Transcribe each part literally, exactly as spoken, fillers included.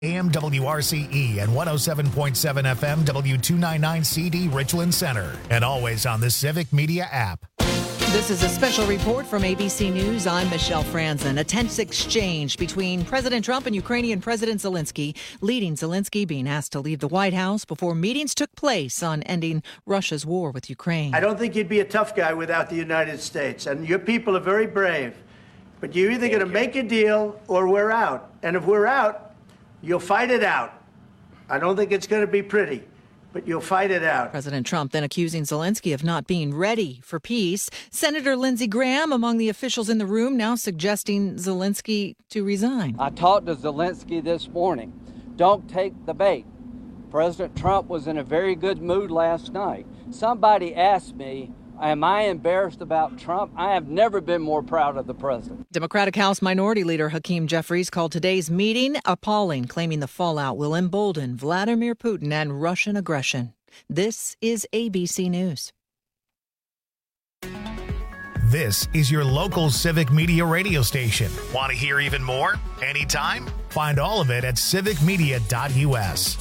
A M W R C E and one oh seven point seven F M W two ninety-nine C D Richland Center. And always on the Civic Media app. This is a special report from A B C News. I'm Michelle Franzen. A tense exchange between President Trump and Ukrainian President Zelensky, leading Zelensky being asked to leave the White House before meetings took place on ending Russia's war with Ukraine. I don't think you'd be a tough guy without the United States. And your people are very brave. But you're either going to make a deal or we're out. And if we're out, you'll fight it out. I don't think it's going to be pretty, but you'll fight it out. President Trump then accusing Zelensky of not being ready for peace. Senator Lindsey Graham among the officials in the room now suggesting Zelensky to resign. I talked to Zelensky this morning. Don't take the bait. President Trump was in a very good mood last night. Somebody asked me, am I embarrassed about Trump? I have never been more proud of the president. Democratic House Minority Leader Hakeem Jeffries called today's meeting appalling, claiming the fallout will embolden Vladimir Putin and Russian aggression. This is A B C News. This is your local Civic Media radio station. Want to hear even more? Anytime? Find all of it at civic media dot U S.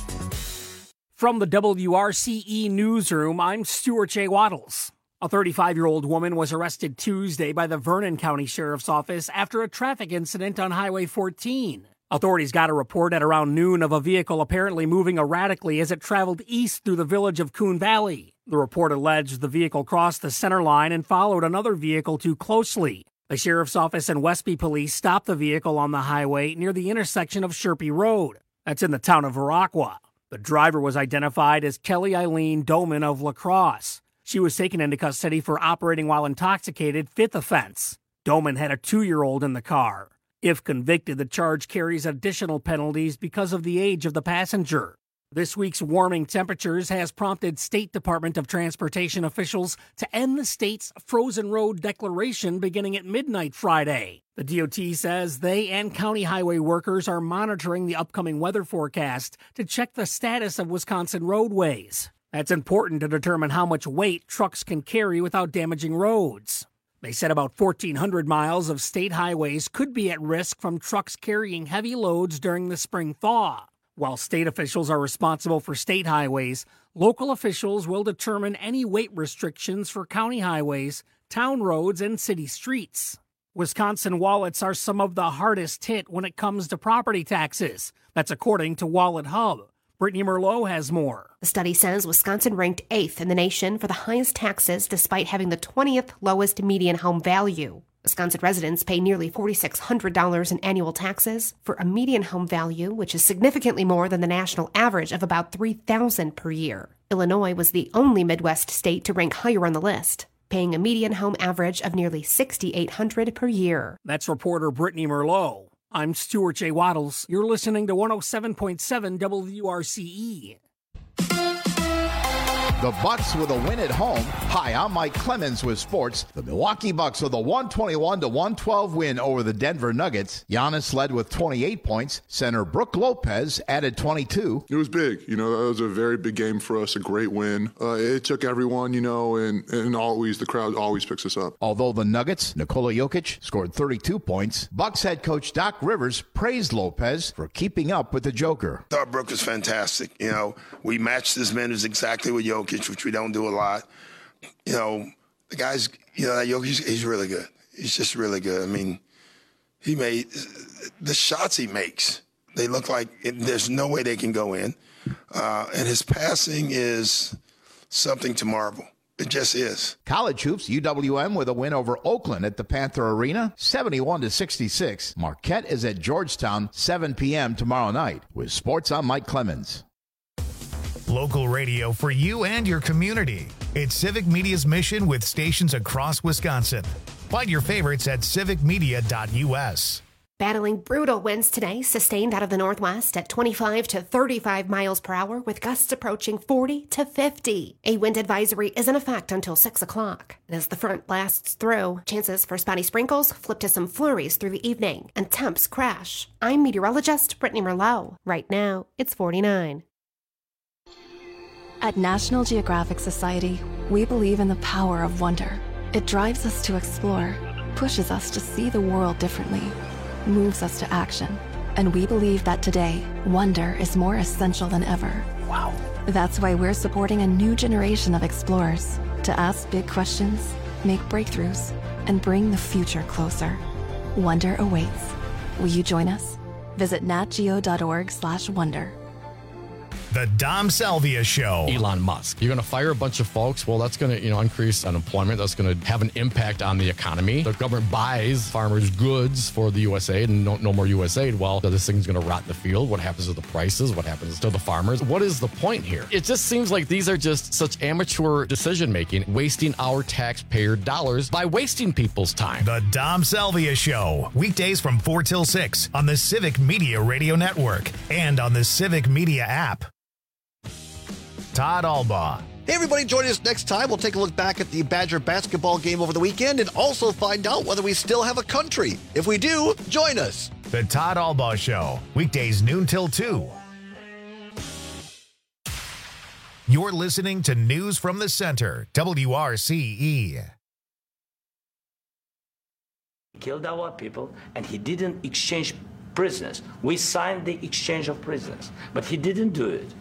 From the W R C E newsroom, I'm Stuart J. Waddles. A thirty-five-year-old woman was arrested Tuesday by the Vernon County Sheriff's Office after a traffic incident on Highway fourteen. Authorities got a report at around noon of a vehicle apparently moving erratically as it traveled east through the village of Coon Valley. The report alleged the vehicle crossed the center line and followed another vehicle too closely. The Sheriff's Office and Westby Police stopped the vehicle on the highway near the intersection of Sherpy Road. That's in the town of Viroqua. The driver was identified as Kelly Eileen Doman of La Crosse. She was taken into custody for operating while intoxicated, fifth offense. Doman had a two-year-old in the car. If convicted, the charge carries additional penalties because of the age of the passenger. This week's warming temperatures has prompted State Department of Transportation officials to end the state's frozen road declaration beginning at midnight Friday. The D O T says they and county highway workers are monitoring the upcoming weather forecast to check the status of Wisconsin roadways. That's important to determine how much weight trucks can carry without damaging roads. They said about fourteen hundred miles of state highways could be at risk from trucks carrying heavy loads during the spring thaw. While state officials are responsible for state highways, local officials will determine any weight restrictions for county highways, town roads, and city streets. Wisconsin wallets are some of the hardest hit when it comes to property taxes. That's according to Wallet Hub. Brittany Merlot has more. The study says Wisconsin ranked eighth in the nation for the highest taxes despite having the twentieth lowest median home value. Wisconsin residents pay nearly four thousand six hundred dollars in annual taxes for a median home value, which is significantly more than the national average of about three thousand dollars per year. Illinois was the only Midwest state to rank higher on the list, paying a median home average of nearly six thousand eight hundred dollars per year. That's reporter Brittany Merlot. I'm Stuart J. Waddles. You're listening to one oh seven point seven W R C E. The Bucks with a win at home. Hi, I'm Mike Clemens with sports. The Milwaukee Bucks with a one twenty-one to one twelve win over the Denver Nuggets. Giannis led with twenty-eight points. Center Brook Lopez added twenty-two. It was big. You know, that was a very big game for us, a great win. Uh, it took everyone, you know, and, and always the crowd always picks us up. Although the Nuggets, Nikola Jokic, scored thirty-two points, Bucks head coach Doc Rivers praised Lopez for keeping up with the Joker. I thought Brook was fantastic. You know, we matched his minutes exactly with Jokic, which we don't do a lot. You know, the guy's, you know, Jokic, he's really good. He's just really good. I mean, he made the shots he makes. They look like it, there's no way they can go in. Uh, and his passing is something to marvel. It just is. College hoops, U W M with a win over Oakland at the Panther Arena, seventy-one to sixty-six. Marquette is at Georgetown, seven p.m. tomorrow night. With sports, I'm Mike Clemens. Local radio for you and your community. It's Civic Media's mission with stations across Wisconsin. Find your favorites at civic media dot U S. Battling brutal winds today, sustained out of the northwest at twenty-five to thirty-five miles per hour, with gusts approaching forty to fifty. A wind advisory is in effect until six o'clock. And as the front blasts through, chances for spotty sprinkles flip to some flurries through the evening, and temps crash. I'm meteorologist Brittany Merlot. Right now, it's forty-nine. At National Geographic Society, we believe in the power of wonder. It drives us to explore, pushes us to see the world differently, moves us to action. And we believe that today, wonder is more essential than ever. Wow. That's why we're supporting a new generation of explorers to ask big questions, make breakthroughs, and bring the future closer. Wonder awaits. Will you join us? Visit natgeo.org slash wonder. The Dom Salvia Show. Elon Musk. You're going to fire a bunch of folks. Well, that's going to, you know, increase unemployment. That's going to have an impact on the economy. The government buys farmers' goods for the U S A and no, no more U S aid. Well, this thing's going to rot in the field. What happens to the prices? What happens to the farmers? What is the point here? It just seems like these are just such amateur decision making, wasting our taxpayer dollars by wasting people's time. The Dom Salvia Show. Weekdays from four till six on the Civic Media Radio Network and on the Civic Media app. Todd Albaugh. Hey, everybody, join us next time. We'll take a look back at the Badger basketball game over the weekend and also find out whether we still have a country. If we do, join us. The Todd Albaugh Show. Weekdays noon till two. You're listening to News from the Center, W R C E. Killed our people, and he didn't exchange prisoners. We signed the exchange of prisoners, but he didn't do it.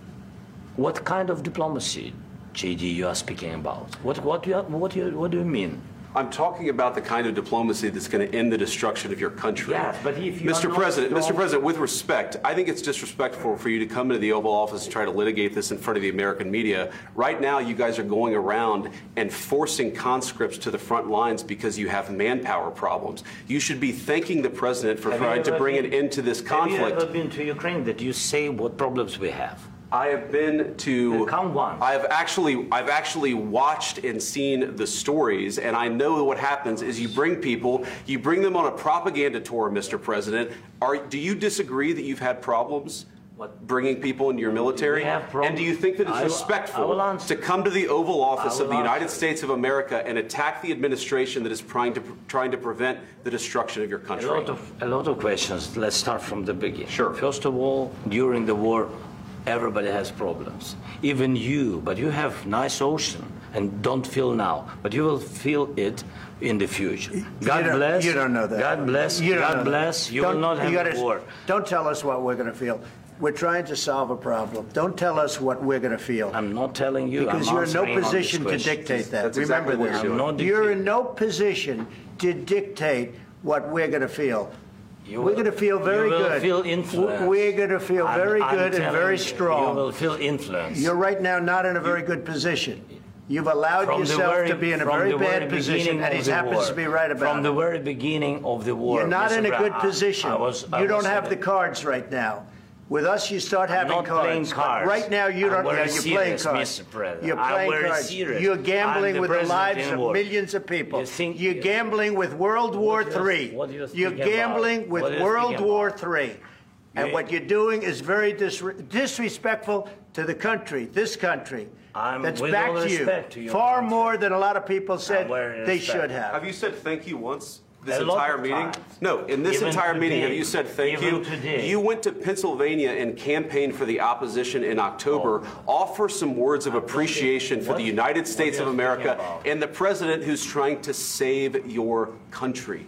What kind of diplomacy, J D, you are speaking about? What, what, you are, what, you, what do you mean? I'm talking about the kind of diplomacy that's going to end the destruction of your country. Yes, but if you Mister are not President, strong... Mister President, with respect, I think it's disrespectful for you to come into the Oval Office and try to litigate this in front of the American media. Right now, you guys are going around and forcing conscripts to the front lines because you have manpower problems. You should be thanking the President for have trying to bring been, an end to this conflict. Have you ever been to Ukraine that you say what problems we have? I have been to. Count one. I have actually, I've actually watched and seen the stories, and I know what happens is you bring people, you bring them on a propaganda tour, Mister President. Are do you disagree that you've had problems what? bringing people into your military? And do you think that it's I, respectful I to come to the Oval Office of the United answer. States of America and attack the administration that is trying to trying to prevent the destruction of your country? A lot of a lot of questions. Let's start from the beginning. Sure. First of all, during the war, everybody has problems, even you, but you have nice ocean and don't feel now, but you will feel it in the future. God you bless. You don't know that. God bless. You God bless. That. You don't, will not have you gotta, a war. Don't tell us what we're going to feel. We're trying to solve a problem. Don't tell us what we're going to feel. I'm not telling you. Because I'm you're in no answering position to dictate that. That's Remember exactly this. what you're doing. You're in no position to dictate what we're going to feel. You we're going to feel very you will good. Feel influence. We're going to feel I'm, very I'm good and very you, strong. You will feel influence. You're right now not in a very good position. You've allowed from yourself very, to be in a very bad very position, and he happens war. to be right about from it. From the very beginning of the war. You're not Mister in a Brown, good position. I, I was, I you don't was have the cards right now. With us, you start I'm having not cards. Playing cards. Right now, you don't. I'm Yeah, very you're playing serious, cards. Mister President. You're I'm playing very cards. serious. You're gambling the with the lives of war. millions of people. You think, you're gambling with World War Three. What do you You're gambling about? with World War Three. And Yeah. what you're doing is very dis disrespectful to the country, this country. I'm that's with back all to you, respect to your far country. more than a lot of people said they respect. should have. Have you said thank you once? This A lot entire of meeting? times. No, in this Even entire meeting, today. have you said thank Even you? today. You went to Pennsylvania and campaigned for the opposition in October. Oh. Offer some words of appreciation for what? the United States What of are you America speaking about? and the president who's trying to save your country.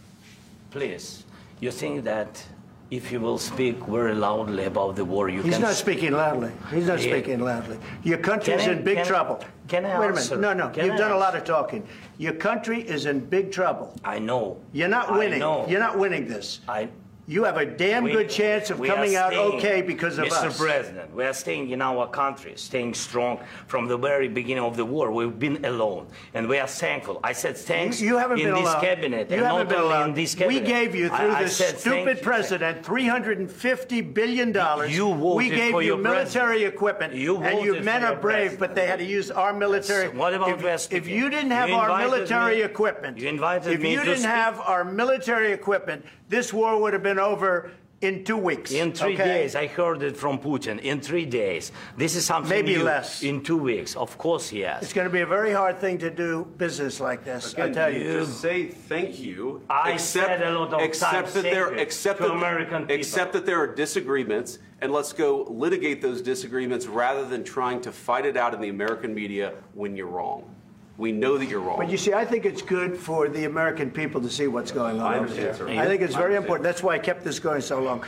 Please, you think that if you will speak very loudly about the war, you He's can... not speaking loudly. He's not Yeah. speaking loudly. Your country is Can I- in big can I- trouble. can I Wait a answer? minute. No, no. Can You've I done a lot answer? of talking. Your country is in big trouble. I know. You're not I winning. know. You're not winning this. I... You have a damn We- good chance of we are coming out staying, okay because of Mister us. President, we are staying in our country, staying strong from the very beginning of the war. We've been alone, and we are thankful. I said thanks You, you haven't in been this alone. cabinet, You and haven't not been only alone. in this We cabinet. gave you through I, I this said thank stupid you. president three hundred fifty billion dollars. You voted we gave for you your military president. equipment, You and you voted men for are your brave, president. but they had to use our military. Yes. What about if, West if again? you didn't have You our invited military me- equipment, You invited if me you to didn't speak. have our military equipment, this war would have been over in two weeks. In three okay? days, I heard it from Putin. In three days, this is something Maybe new. less. In two weeks, of course, yes. It's going to be a very hard thing to do business like this. I Again, tell you. just say thank you. I accept, said a lot of accept times that there, thank you accept to that, American people. accept that there are disagreements, and let's go litigate those disagreements rather than trying to fight it out in the American media when you're wrong. We know that you're wrong. But you see, I think it's good for the American people to see what's going on I over understand, there. sir. I think it's I very understand. important. That's why I kept this going so long.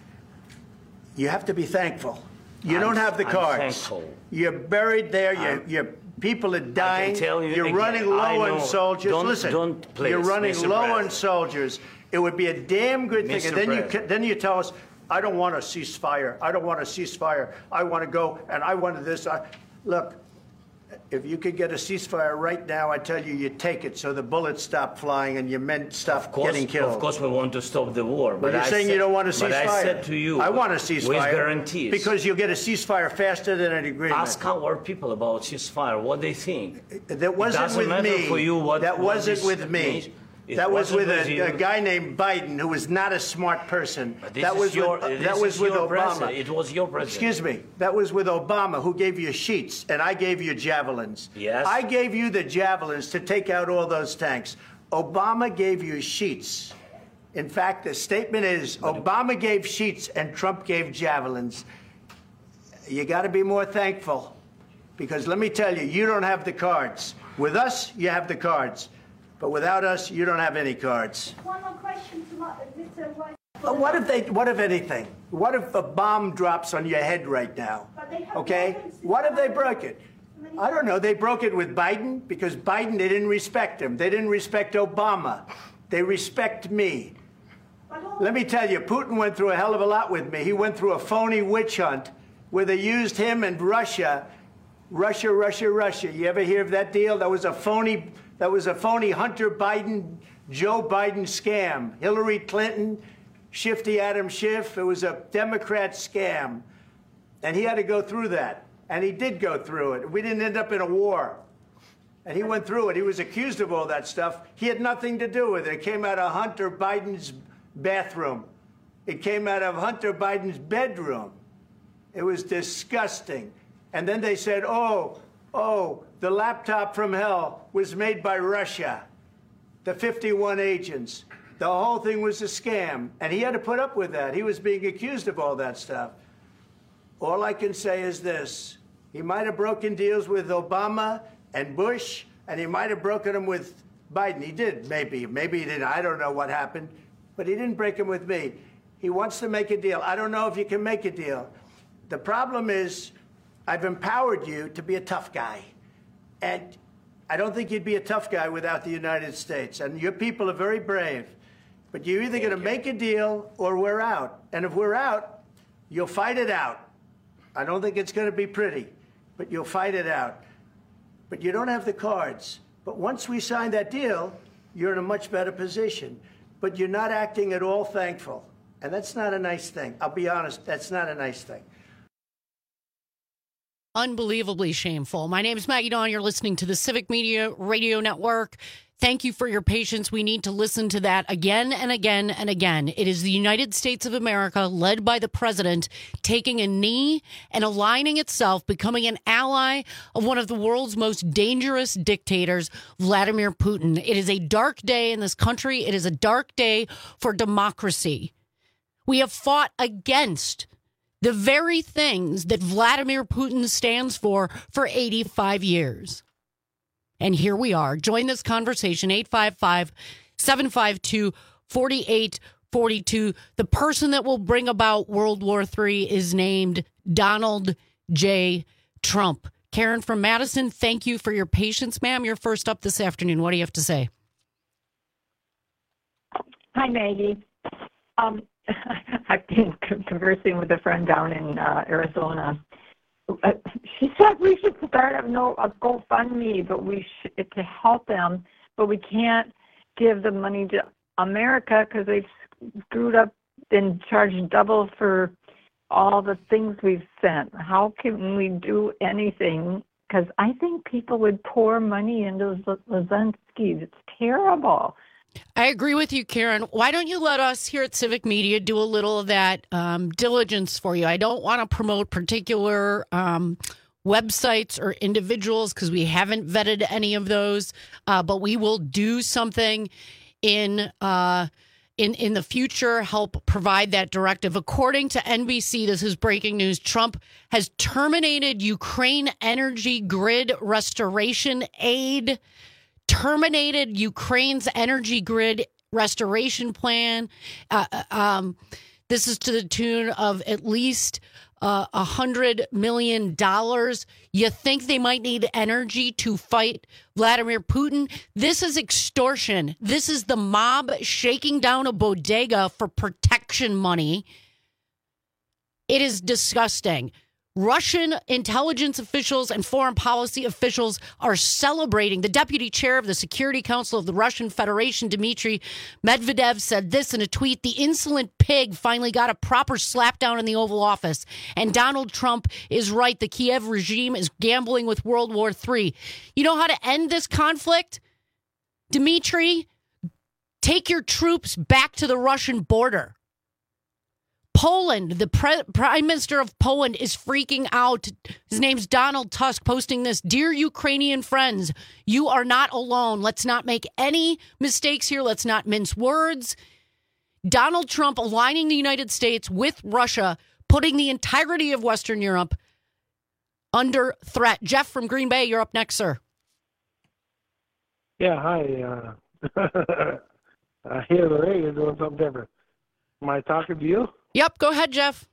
You have to be thankful. You I'm- don't have the I'm cards. thankful. You're buried there. Your I'm- your people are I dying. can tell you You're again, running I low know. on soldiers. Don't- Listen, don't, please, you're running Mister low on President. soldiers. It would be a damn good thing. Mister And then you President. then you tell us, I don't want a ceasefire. I don't want a ceasefire. I want to go and I wanted this. I, look. If you could get a ceasefire right now, I tell you, you take it so the bullets stop flying and your men stop Of course, getting killed. Of course, we want to stop the war. But But you're I saying said, you don't want a ceasefire. But I said to you, I want a ceasefire. with guarantees. Because you'll get a ceasefire faster than an agreement. Ask our people about ceasefire, what they think. That wasn't it doesn't with matter me. For you what, that what wasn't this with me. means. It That was wasn't with you. a, a guy named Biden, who was not a smart person. But this That is was your, with, this that was is with your Obama. president. It was your president. Excuse me. That was with Obama, who gave you sheets, and I gave you javelins. Yes. I gave you the javelins to take out all those tanks. Obama gave you sheets. In fact, the statement is Obama gave sheets and Trump gave javelins. You got to be more thankful, because let me tell you, you don't have the cards. With us, you have the cards. But without us, you don't have any cards. One more question to my, Mister White. But what if they? What if anything? What if a bomb drops on your head right now? But they have Okay. weapons. What if they broke it? I don't know. They broke it with Biden because Biden, they didn't respect him. They didn't respect Obama. They respect me. Let me tell you, Putin went through a hell of a lot with me. He went through a phony witch hunt where they used him and Russia, Russia, Russia, Russia. You ever hear of that deal? That was a phony. That was a phony Hunter Biden, Joe Biden scam. Hillary Clinton, Shifty Adam Schiff. It was a Democrat scam. And he had to go through that. And he did go through it. We didn't end up in a war. And he went through it. He was accused of all that stuff. He had nothing to do with it. It came out of Hunter Biden's bathroom. It came out of Hunter Biden's bedroom. It was disgusting. And then they said, oh, oh, the laptop from hell was made by Russia, the fifty-one agents. The whole thing was a scam. And he had to put up with that. He was being accused of all that stuff. All I can say is this. He might have broken deals with Obama and Bush, and he might have broken them with Biden. He did, maybe. Maybe he didn't. I don't know what happened. But he didn't break them with me. He wants to make a deal. I don't know if you can make a deal. The problem is I've empowered you to be a tough guy. And I don't think you'd be a tough guy without the United States. And your people are very brave. But you're either going to make a deal or we're out. And if we're out, you'll fight it out. I don't think it's going to be pretty, but you'll fight it out. But you don't have the cards. But once we sign that deal, you're in a much better position. But you're not acting at all thankful. And that's not a nice thing. I'll be honest, that's not a nice thing. Unbelievably shameful. My name is Maggie Dawn. You're listening to the Civic Media Radio Network. Thank you for your patience. We need to listen to that again and again and again. It is the United States of America, led by the president, taking a knee and aligning itself, becoming an ally of one of the world's most dangerous dictators, Vladimir Putin. It is a dark day in this country. It is a dark day for democracy. We have fought against the very things that Vladimir Putin stands for for eighty-five years. And here we are. Join this conversation, eight five five, seven five two, four eight four two. The person that will bring about World War Three is named Donald J. Trump. Karen from Madison, thank you for your patience, ma'am. You're first up this afternoon. What do you have to say? Hi, Maggie. Um, I've been conversing with a friend down in uh, Arizona. Uh, she said we should start a, no, a GoFundMe, but we should, to help them, but we can't give the money to America because they've screwed up and charged double for all the things we've sent. How can we do anything? Because I think people would pour money into Zelensky. It's terrible. I agree with you, Karen. Why don't you let us here at Civic Media do a little of that um, diligence for you? I don't want to promote particular um, websites or individuals because we haven't vetted any of those, uh, but we will do something in uh, in, in the future help provide that directive. According to N B C, this is breaking news, Trump has terminated Ukraine energy grid restoration aid, terminated Ukraine's energy grid restoration plan. Uh, um, this is to the tune of at least uh, one hundred million dollars. You think they might need energy to fight Vladimir Putin? This is extortion. This is the mob shaking down a bodega for protection money. It is disgusting. Russian intelligence officials and foreign policy officials are celebrating. The deputy chair of the Security Council of the Russian Federation, Dmitry Medvedev, said this in a tweet: the insolent pig finally got a proper slapdown in the Oval Office. And Donald Trump is right. The Kiev regime is gambling with World War Three. You know how to end this conflict, Dmitry? Take your troops back to the Russian border. Poland, the pre- Prime Minister of Poland is freaking out. His name's Donald Tusk, posting this: dear Ukrainian friends, you are not alone. Let's not make any mistakes here. Let's not mince words. Donald Trump aligning the United States with Russia, putting the entirety of Western Europe under threat. Jeff from Green Bay, you're up next, sir. Yeah, hi. Uh, I hear the radio doing something different. Am I talking to you? Yep, go ahead, Jeff.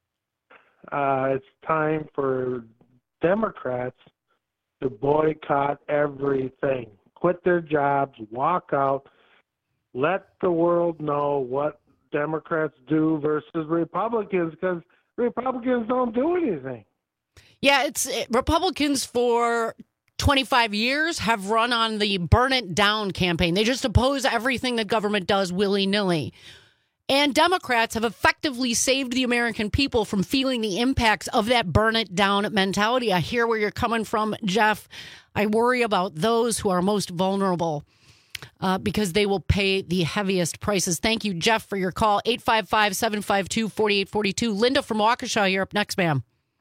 Uh, it's time for Democrats to boycott everything. Quit their jobs, walk out, let the world know what Democrats do versus Republicans, because Republicans don't do anything. Yeah, it's it, Republicans for twenty-five years have run on the burn it down campaign. They just oppose everything the government does willy-nilly. And Democrats have effectively saved the American people from feeling the impacts of that burn it down mentality. I hear where you're coming from, Jeff. I worry about those who are most vulnerable uh, because they will pay the heaviest prices. Thank you, Jeff, for your call. eight five five, seven five two, four eight four two. Linda from Waukesha, you're up next, ma'am.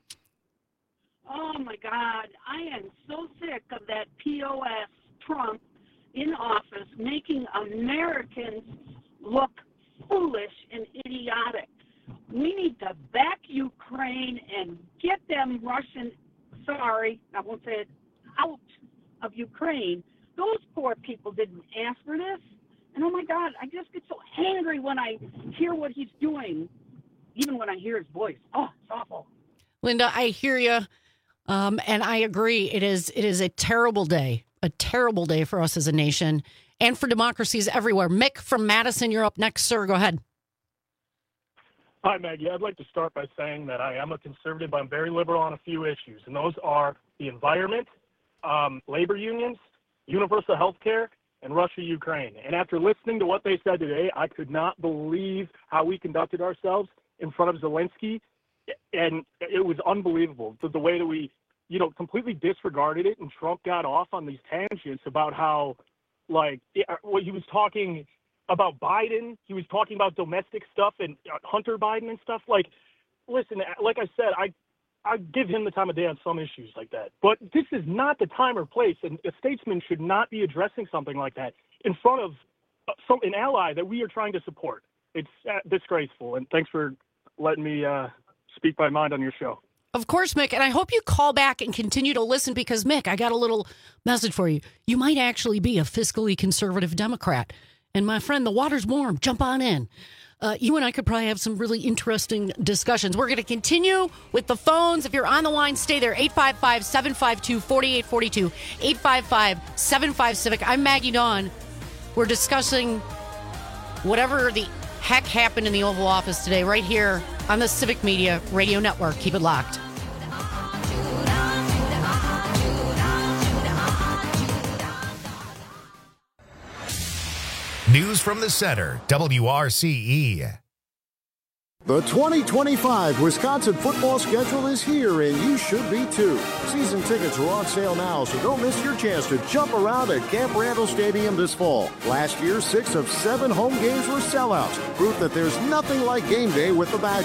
Oh, my God. I am so sick of that P O S Trump in office making Americans look foolish and idiotic. We need to back Ukraine and get them Russian, sorry, I won't say it, out of Ukraine. Those poor people didn't ask for this. And oh my God, I just get so angry when I hear what he's doing, even when I hear his voice. Oh, it's awful. Linda, I hear you. Um, and I agree. It is, it is a terrible day, a terrible day for us as a nation. And for democracies everywhere. Mick from Madison, you're up next, sir. Go ahead. Hi, Maggie. I'd like to start by saying that I am a conservative, but I'm very liberal on a few issues, and those are the environment, um, labor unions, universal health care, and Russia, Ukraine. And after listening to what they said today, I could not believe how we conducted ourselves in front of Zelensky, and it was unbelievable, the, the way that we, you know, completely disregarded it, and Trump got off on these tangents about how, like, what he was talking about Biden, he was talking about domestic stuff and Hunter Biden and stuff. Like, listen, like I said, I I give him the time of day on some issues like that. But this is not the time or place, and a statesman should not be addressing something like that in front of some, an ally that we are trying to support. It's uh, disgraceful, and thanks for letting me uh, speak my mind on your show. Of course, Mick, and I hope you call back and continue to listen because, Mick, I got a little message for you. You might actually be a fiscally conservative Democrat. And my friend, the water's warm. Jump on in. Uh, you and I could probably have some really interesting discussions. We're going to continue with the phones. If you're on the line, stay there. eight five five, seven five two, four eight four two. eight five five, seven five, Civic. I'm Maggie Dawn. We're discussing whatever the heck happened in the Oval Office today right here on the Civic Media Radio Network. Keep it locked. News from the center, W R C E. The twenty twenty-five Wisconsin football schedule is here, and you should be too. Season tickets are on sale now, so don't miss your chance to jump around at Camp Randall Stadium this fall. Last year, six of seven home games were sellouts, proof that there's nothing like game day with the Badgers.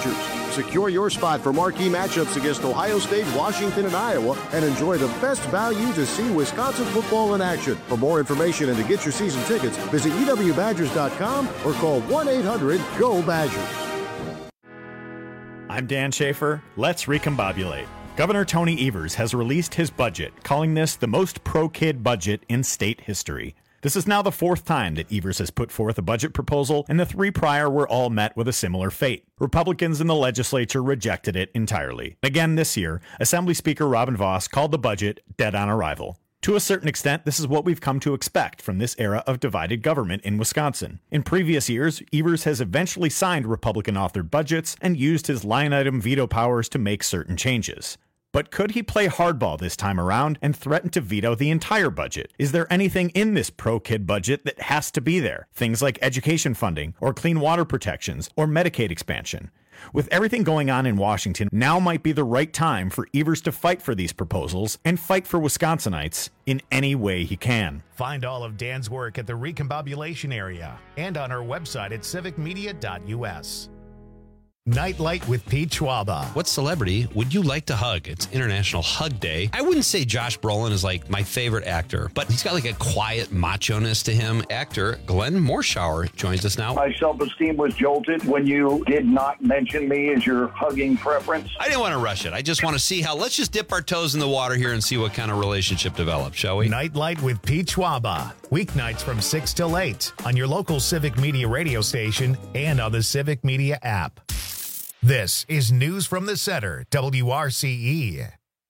Secure your spot for marquee matchups against Ohio State, Washington, and Iowa, and enjoy the best value to see Wisconsin football in action. For more information and to get your season tickets, visit E W Badgers dot com or call one eight hundred G O Badgers. I'm Dan Schaefer. Let's recombobulate. Governor Tony Evers has released his budget, calling this the most pro-kid budget in state history. This is now the fourth time that Evers has put forth a budget proposal, and the three prior were all met with a similar fate. Republicans in the legislature rejected it entirely. Again this year, Assembly Speaker Robin Vos called the budget dead on arrival. To a certain extent, this is what we've come to expect from this era of divided government in Wisconsin. In previous years, Evers has eventually signed Republican-authored budgets and used his line-item veto powers to make certain changes. But could he play hardball this time around and threaten to veto the entire budget? Is there anything in this pro-kid budget that has to be there? Things like education funding, or clean water protections, or Medicaid expansion. With everything going on in Washington, now might be the right time for Evers to fight for these proposals and fight for Wisconsinites in any way he can. Find all of Dan's work at the Recombobulation area and on our website at civic media dot U S. Nightlight with Pete Schwaba. What celebrity would you like to hug? It's International Hug Day. I wouldn't say Josh Brolin is like my favorite actor, but he's got like a quiet macho-ness to him. Actor Glenn Morshower joins us now. My self-esteem was jolted when you did not mention me as your hugging preference. I didn't want to rush it. I just want to see how, let's just dip our toes in the water here and see what kind of relationship develops, shall we? Nightlight with Pete Schwaba. Weeknights from six till eight on your local Civic Media radio station and on the Civic Media app. This is News from the Center, W R C E.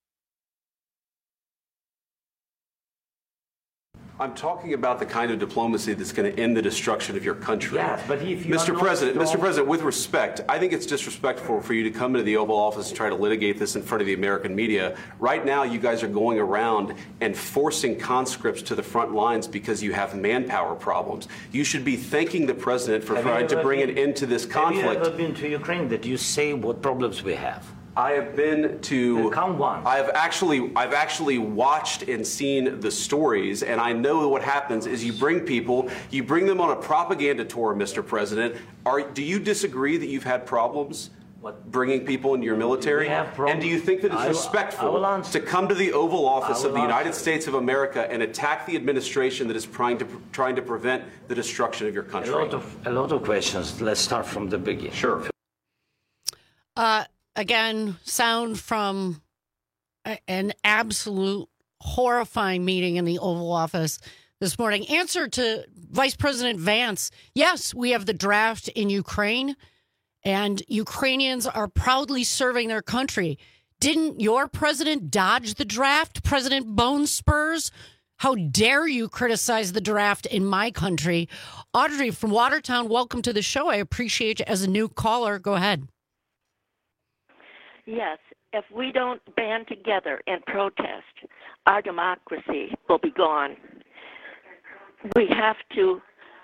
I'm talking about the kind of diplomacy that's going to end the destruction of your country. Yes, but if you Mister are not President, strong- Mister President, with respect, I think it's disrespectful for you to come into the Oval Office and try to litigate this in front of the American media. Right now, you guys are going around and forcing conscripts to the front lines because you have manpower problems. You should be thanking the President for Have you trying to ever bring been- an end to this conflict. Have you ever been to Ukraine that you say what problems we have? I have been to. Count one. I've actually, I've actually watched and seen the stories, and I know what happens is you bring people, you bring them on a propaganda tour, Mister President. Are do you disagree that you've had problems what? bringing people into your military? We have problems. And do you think that it's I will- respectful I will answer. to come to the Oval Office I of will the United answer. States of America and attack the administration that is trying to trying to prevent the destruction of your country? A lot of a lot of questions. Let's start from the beginning. Sure. Uh, again, sound from a- an absolute horrifying meeting in the Oval Office this morning. Answer to Vice President Vance. Yes, we have the draft in Ukraine, and Ukrainians are proudly serving their country. Didn't your president dodge the draft, President Bone Spurs? How dare you criticize the draft in my country? Audrey from Watertown, welcome to the show. I appreciate you as a new caller. Go ahead. Yes, if we don't band together and protest, our democracy will be gone. We have to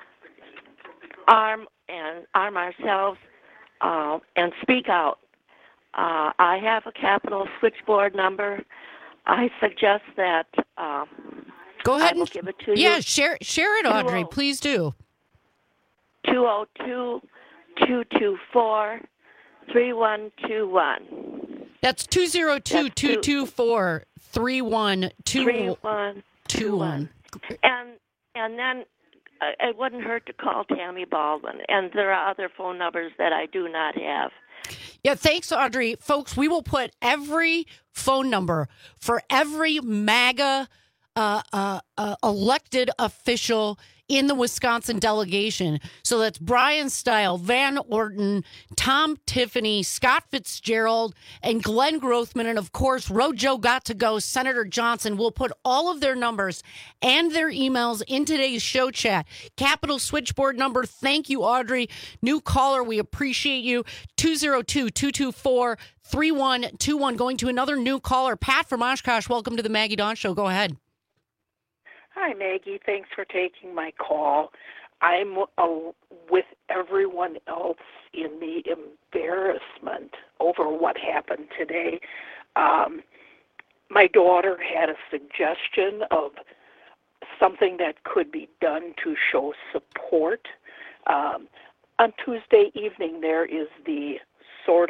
arm and arm ourselves uh, and speak out. Uh, I have a Capitol switchboard number. I suggest that. Um, Go ahead I will and give it to yeah, you. share share it, Audrey. Please do. two oh two, two two four, three one two one. That's two zero two, two two four, three one two one. And and then uh, it wouldn't hurt to call Tammy Baldwin. And there are other phone numbers that I do not have. Yeah, thanks, Audrey. Folks, we will put every phone number for every MAGA uh, uh, uh, elected official in the Wisconsin delegation. So that's Brian Stile, Van Orton, Tom Tiffany, Scott Fitzgerald, and Glenn Grothman. And of course, Rojo got to go, Senator Johnson. We'll put all of their numbers and their emails in today's show chat. Capital switchboard number. Thank you, Audrey. New caller. We appreciate you. two oh two, two two four, three one two one. Going to another new caller. Pat from Oshkosh. Welcome to the Maggie Dawn Show. Go ahead. Hi, Maggie. Thanks for taking my call. I'm uh, with everyone else in the embarrassment over what happened today. Um, my daughter had a suggestion of something that could be done to show support. Um, on Tuesday evening, there is the sort of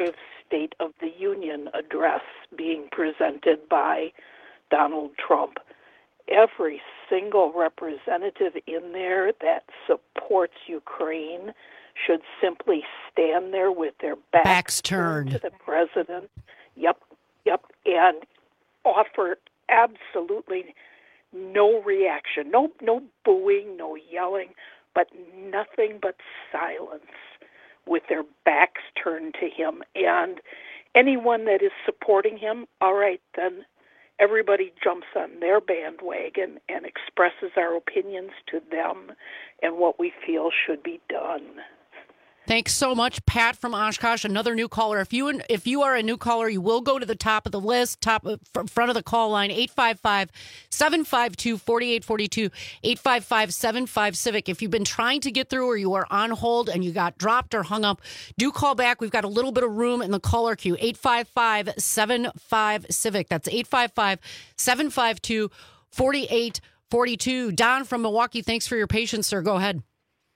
State of the Union address being presented by Donald Trump. Every single representative in there that supports Ukraine should simply stand there with their backs, backs turned to the president. Yep, yep, and offer absolutely no reaction, no, no booing, no yelling, but nothing but silence with their backs turned to him. And anyone that is supporting him, all right, then everybody jumps on their bandwagon and expresses our opinions to them and what we feel should be done. Thanks so much, Pat from Oshkosh. Another new caller. If you if you are a new caller, you will go to the top of the list, top of, front of the call line, eight five five, seven five two, four eight four two, eight five five, seven five, CIVIC. If you've been trying to get through or you are on hold and you got dropped or hung up, do call back. We've got a little bit of room in the caller queue, eight five five, seven five, CIVIC. That's eight five five, seven five two, four eight four two. Don from Milwaukee, thanks for your patience, sir. Go ahead.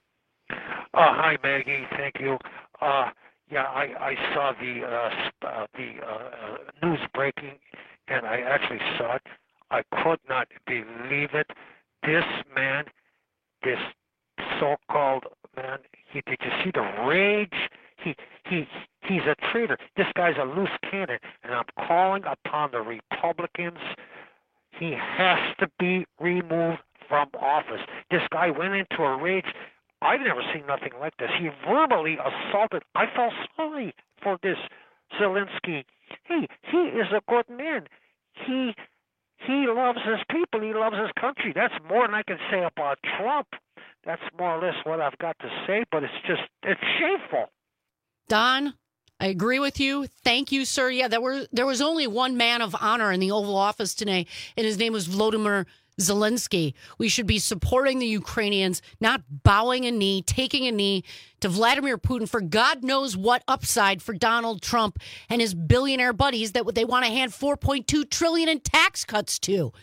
Uh, hi, Maggie. Thank you. Uh, yeah, I, I saw the uh, uh, the uh, news breaking, and I actually saw it. I could not believe it. This man, this so-called man, he, did you see the rage? He he he's a traitor. This guy's a loose cannon, and I'm calling upon the Republicans. He has to be removed from office. This guy went into a rage. I've never seen nothing like this. He verbally assaulted. I felt sorry for this Zelensky. Hey, he is a good man. He he loves his people. He loves his country. That's more than I can say about Trump. That's more or less what I've got to say, but it's just, it's shameful. Don, I agree with you. Thank you, sir. Yeah, there were there was only one man of honor in the Oval Office today, and his name was Volodymyr Zelensky. We should be supporting the Ukrainians, not bowing a knee, taking a knee to Vladimir Putin for God knows what upside for Donald Trump and his billionaire buddies that they want to hand four point two trillion dollars in tax cuts to.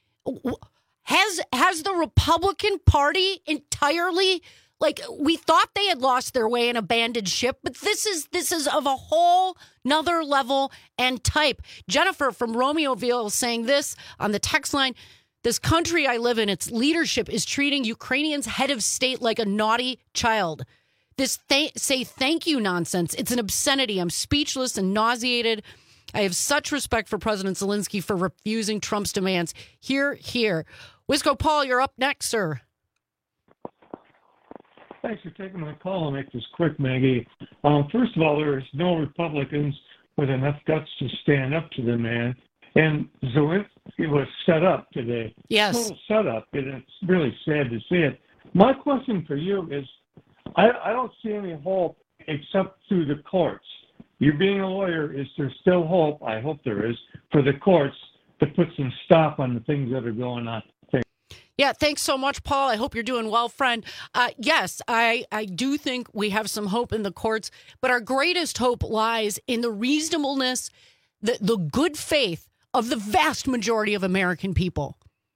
Has has the Republican Party entirely, like, we thought they had lost their way and abandoned ship, but this is this is of a whole nother level and type. Jennifer from Romeoville saying this on the text line: this country I live in, its leadership is treating Ukrainians' head of state like a naughty child. This th- say thank you nonsense. It's an obscenity. I'm speechless and nauseated. I have such respect for President Zelensky for refusing Trump's demands. Here, here. Wisco Paul, you're up next, sir. Thanks for taking my call. I'll make this quick, Maggie. Um, first of all, there's no Republicans with enough guts to stand up to the man. And Zelensky was set up today. Yes. Total setup, and it's really sad to see it. My question for you is, I, I don't see any hope except through the courts. You being a lawyer, is there still hope, I hope there is, for the courts to put some stop on the things that are going on? Thanks. Yeah, thanks so much, Paul. I hope you're doing well, friend. Uh, yes, I, I do think we have some hope in the courts, but our greatest hope lies in the reasonableness, the, the good faith of the vast majority of American people.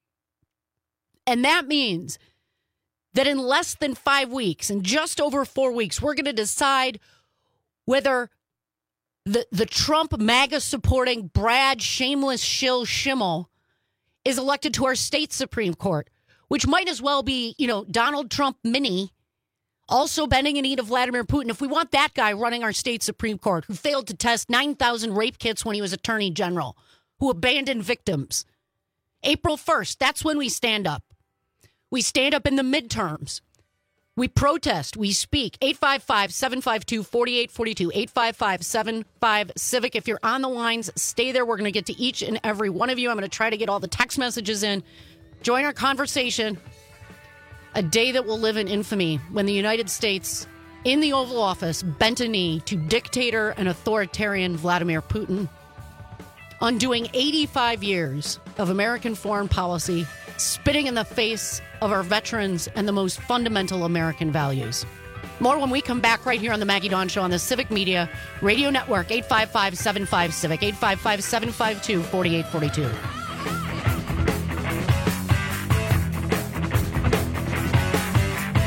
And that means that in less than five weeks, in just over four weeks, we're going to decide whether the, the Trump MAGA supporting Brad shameless shill Schimmel is elected to our state Supreme Court, which might as well be, you know, Donald Trump mini, also bending a knee to Vladimir Putin. If we want that guy running our state Supreme Court, who failed to test nine thousand rape kits when he was attorney general, who abandoned victims. April first, that's when we stand up. We stand up in the midterms. We protest. We speak. eight five five, seven five two, four eight four two. eight five five, seven five, CIVIC. If you're on the lines, stay there. We're going to get to each and every one of you. I'm going to try to get all the text messages in. Join our conversation. A day that will live in infamy when the United States, in the Oval Office, bent a knee to dictator and authoritarian Vladimir Putin, undoing eighty-five years of American foreign policy, spitting in the face of our veterans and the most fundamental American values. More when we come back right here on the Maggie Dawn Show on the Civic Media Radio Network. Eight five five, seven five, CIVIC, eight five five, seven five two, four eight four two.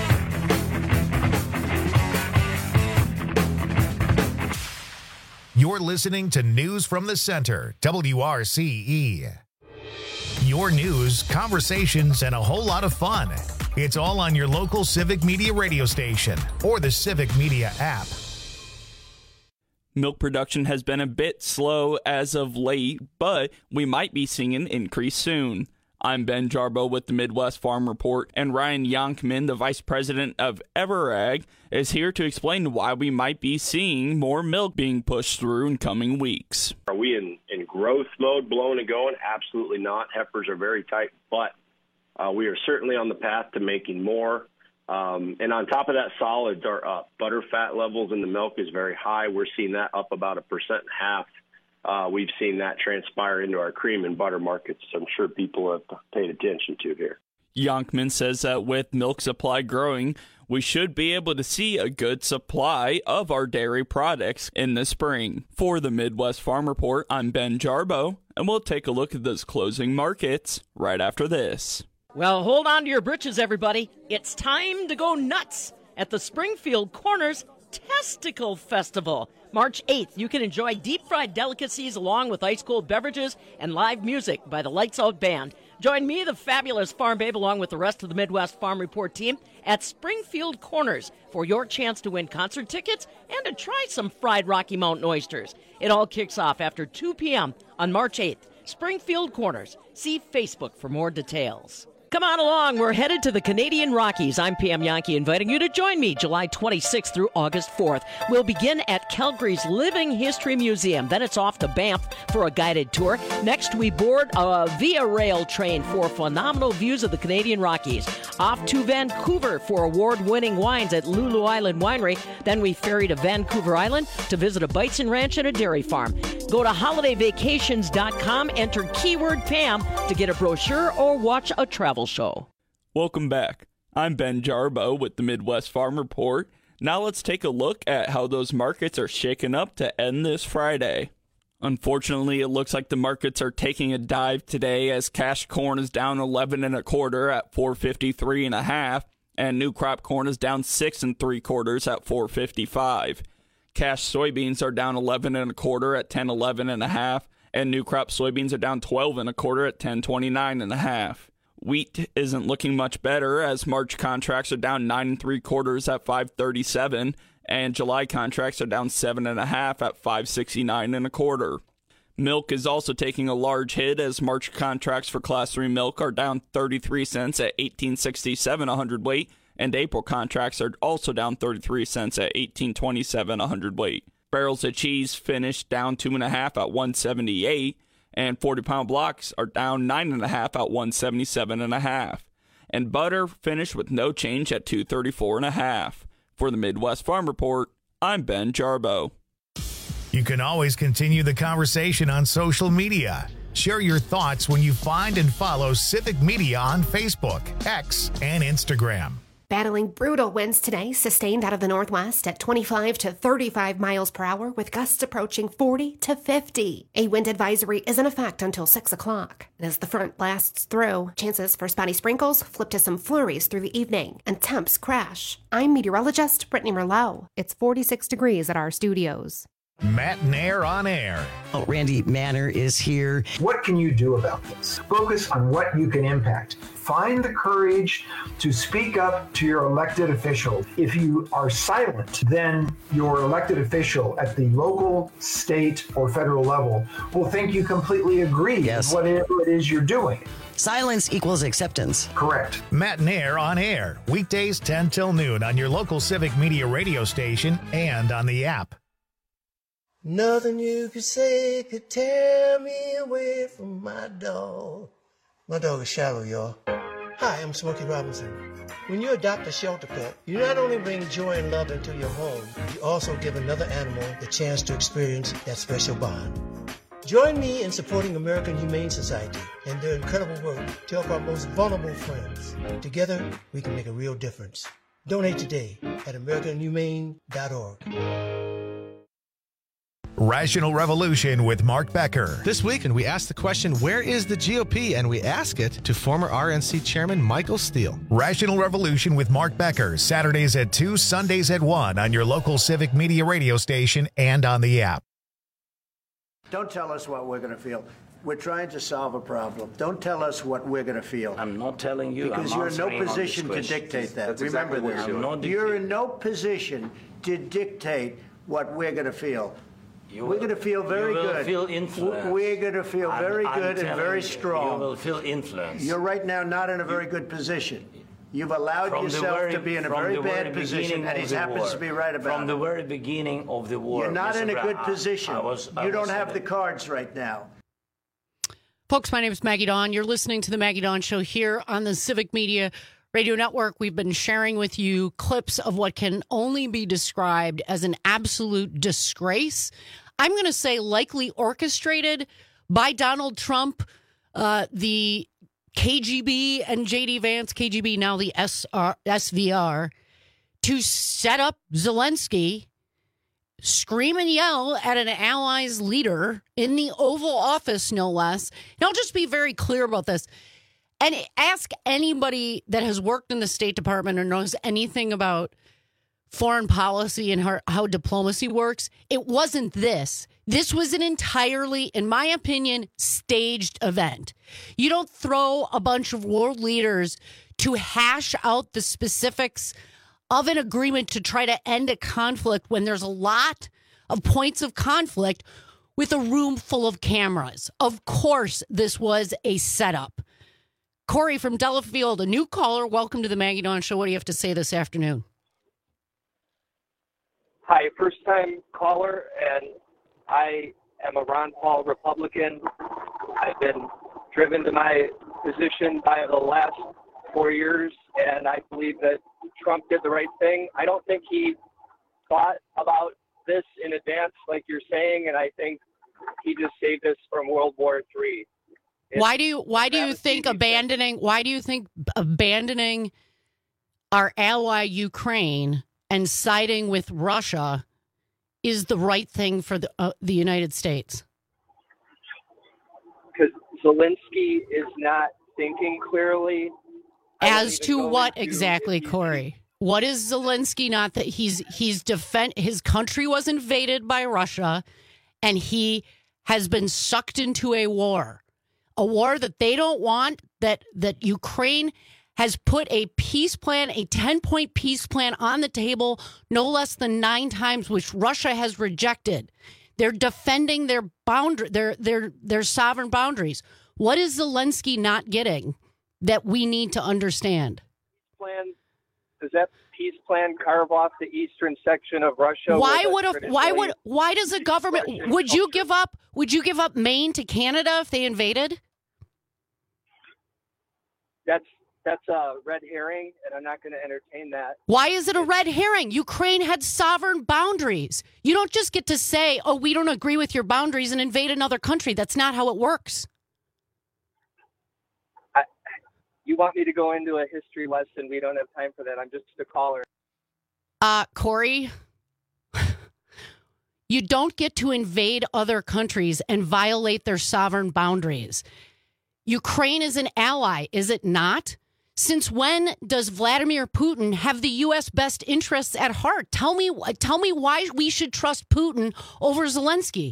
You're You're listening to News from the Center, W R C E. Your news, conversations, and a whole lot of fun. It's all on your local Civic Media radio station or the Civic Media app. Milk production has been a bit slow as of late, but we might be seeing an increase soon. I'm Ben Jarbo with the Midwest Farm Report, and Ryan Yonkman, the Vice President of Everag, is here to explain why we might be seeing more milk being pushed through in coming weeks. Are we in, in growth mode, blowing and going? Absolutely not. Heifers are very tight, but uh, we are certainly on the path to making more. Um, and on top of that, solids are up. Butter fat levels in the milk is very high. We're seeing that up about a percent and a half. Uh, we've seen that transpire into our cream and butter markets. I'm sure people have paid attention to here. Yonkman says that with milk supply growing, we should be able to see a good supply of our dairy products in the spring. For the Midwest Farm Report, I'm Ben Jarbo, and we'll take a look at those closing markets right after this. Well, hold on to your britches, everybody. It's time to go nuts at the Springfield Corners Testicle Festival. March eighth, you can enjoy deep-fried delicacies along with ice-cold beverages and live music by the Lights Out Band. Join me, the fabulous Farm Babe, along with the rest of the Midwest Farm Report team at Springfield Corners for your chance to win concert tickets and to try some fried Rocky Mountain oysters. It all kicks off after two p.m. on March eighth. Springfield Corners. See Facebook for more details. Come on along. We're headed to the Canadian Rockies. I'm Pam Yankee, inviting you to join me July twenty-sixth through August fourth. We'll begin at Calgary's Living History Museum. Then it's off to Banff for a guided tour. Next, we board a Via Rail train for phenomenal views of the Canadian Rockies. Off to Vancouver for award-winning wines at Lulu Island Winery. Then we ferry to Vancouver Island to visit a bison ranch and a dairy farm. Go to holiday vacations dot com, enter keyword Pam to get a brochure or watch a travel show. Welcome back. I'm Ben Jarbo with the Midwest Farm Report. Now let's take a look at how those markets are shaking up to end this Friday. Unfortunately, it looks like the markets are taking a dive today as cash corn is down eleven and a quarter at four fifty-three and a half, and new crop corn is down six and three quarters at four fifty-five. Cash soybeans are down eleven and a quarter at ten eleven and a half, and new crop soybeans are down twelve and a quarter at ten twenty-nine and a half. Wheat isn't looking much better as March contracts are down nine and three quarters at five thirty-seven, and July contracts are down seven and a half at five sixty-nine and a quarter. Milk is also taking a large hit as March contracts for Class three milk are down thirty-three cents at eighteen sixty-seven a hundredweight, and April contracts are also down thirty-three cents at eighteen twenty-seven a hundredweight. Barrels of cheese finished down two and a half at one seventy-eight. And forty-pound blocks are down nine and a half at one seventy-seven and a half. And butter finished with no change at two thirty-four and a half. For the Midwest Farm Report, I'm Ben Jarbo. You can always continue the conversation on social media. Share your thoughts when you find and follow Civic Media on Facebook, X, and Instagram. Battling brutal winds today, sustained out of the northwest at twenty-five to thirty-five miles per hour, with gusts approaching forty to fifty. A wind advisory is in effect until six o'clock. And as the front blasts through, chances for spotty sprinkles flip to some flurries through the evening, and temps crash. I'm meteorologist Brittany Merlot. It's forty-six degrees at our studios. Matt Nair on air. Oh, Randy Manner is here. What can you do about this? Focus on what you can impact. Find the courage to speak up to your elected official. If you are silent, then your elected official at the local, state, or federal level will think you completely agree yes. with whatever it is you're doing. Silence equals acceptance. Correct. Matt Nair on air. Weekdays ten till noon on your local Civic Media radio station and on the app. Nothing you could say could tear me away from my dog. My dog is Shallow, y'all. Hi, I'm Smokey Robinson. When you adopt a shelter pet, you not only bring joy and love into your home, you also give another animal the chance to experience that special bond. Join me in supporting American Humane Society and their incredible work to help our most vulnerable friends. Together, we can make a real difference. Donate today at american humane dot org. Rational Revolution with Mark Becker. This weekend, we ask the question, where is the G O P? And we ask it to former R N C Chairman Michael Steele. Rational Revolution with Mark Becker, Saturdays at two, Sundays at one on your local Civic Media radio station and on the app. Don't tell us what we're going to feel. We're trying to solve a problem. Don't tell us what we're going to feel. I'm not telling you. Because I'm you're in no answering on position this to question. dictate that. That's Remember exactly what this. I'm not You're dictating. in no position to dictate what we're going to feel. You we're will- going to feel very you will good. feel influenced. We're going to feel I'm- very I'm good and telling very you, strong. You will feel influence. You're right now not in a very good position. You've allowed From the yourself very- to be in a from very the bad very position, beginning and of he the happens war. to be right about From it. the very beginning of the war. You're not Mister in a Brown, good I- position. I was- I you don't was have in the it. cards right now. Folks, my name is Maggie Dawn. You're listening to the Maggie Dawn Show here on the Civic Media Radio Network. We've been sharing with you clips of what can only be described as an absolute disgrace. I'm going to say likely orchestrated by Donald Trump, uh, the K G B and J D Vance, K G B, now the S R, S V R, to set up Zelensky, scream and yell at an ally's leader in the Oval Office, no less. And I'll just be very clear about this. And ask anybody that has worked in the State Department or knows anything about foreign policy and how, how diplomacy works. It wasn't this. This was an entirely, in my opinion, staged event. You don't throw a bunch of world leaders to hash out the specifics of an agreement to try to end a conflict when there's a lot of points of conflict with a room full of cameras. Of course, this was a setup. Corey from Delafield, a new caller. Welcome to the Maggie Dawn Show. What do you have to say this afternoon? Hi, first-time caller, and I am a Ron Paul Republican. I've been driven to my position by the last four years, and I believe that Trump did the right thing. I don't think he thought about this in advance, like you're saying, and I think he just saved us from World War Three. It's Why do you why do you think abandoning why do you think abandoning our ally Ukraine and siding with Russia is the right thing for the uh, the United States? Because Zelensky is not thinking clearly. As to what exactly, Corey? What is Zelensky not that he's he's defend his country was invaded by Russia and he has been sucked into a war. A war that they don't want, that that Ukraine has put a peace plan, a ten-point peace plan on the table no less than nine times, which Russia has rejected. They're defending their boundary, their their their sovereign boundaries. What is Zelensky not getting that we need to understand? Plan, does that peace plan carve off the eastern section of Russia? Why would a, why would why does a government would you give up would you give up Maine to Canada if they invaded? That's that's a red herring, and I'm not going to entertain that. Why is it a red herring? Ukraine had sovereign boundaries. You don't just get to say, "Oh, we don't agree with your boundaries," and invade another country. That's not how it works. I, you want me to go into a history lesson? We don't have time for that. I'm just a caller. Uh, Corey, you don't get to invade other countries and violate their sovereign boundaries. Ukraine is an ally, is it not? Since when does Vladimir Putin have the U S best interests at heart? Tell me, tell me why we should trust Putin over Zelensky.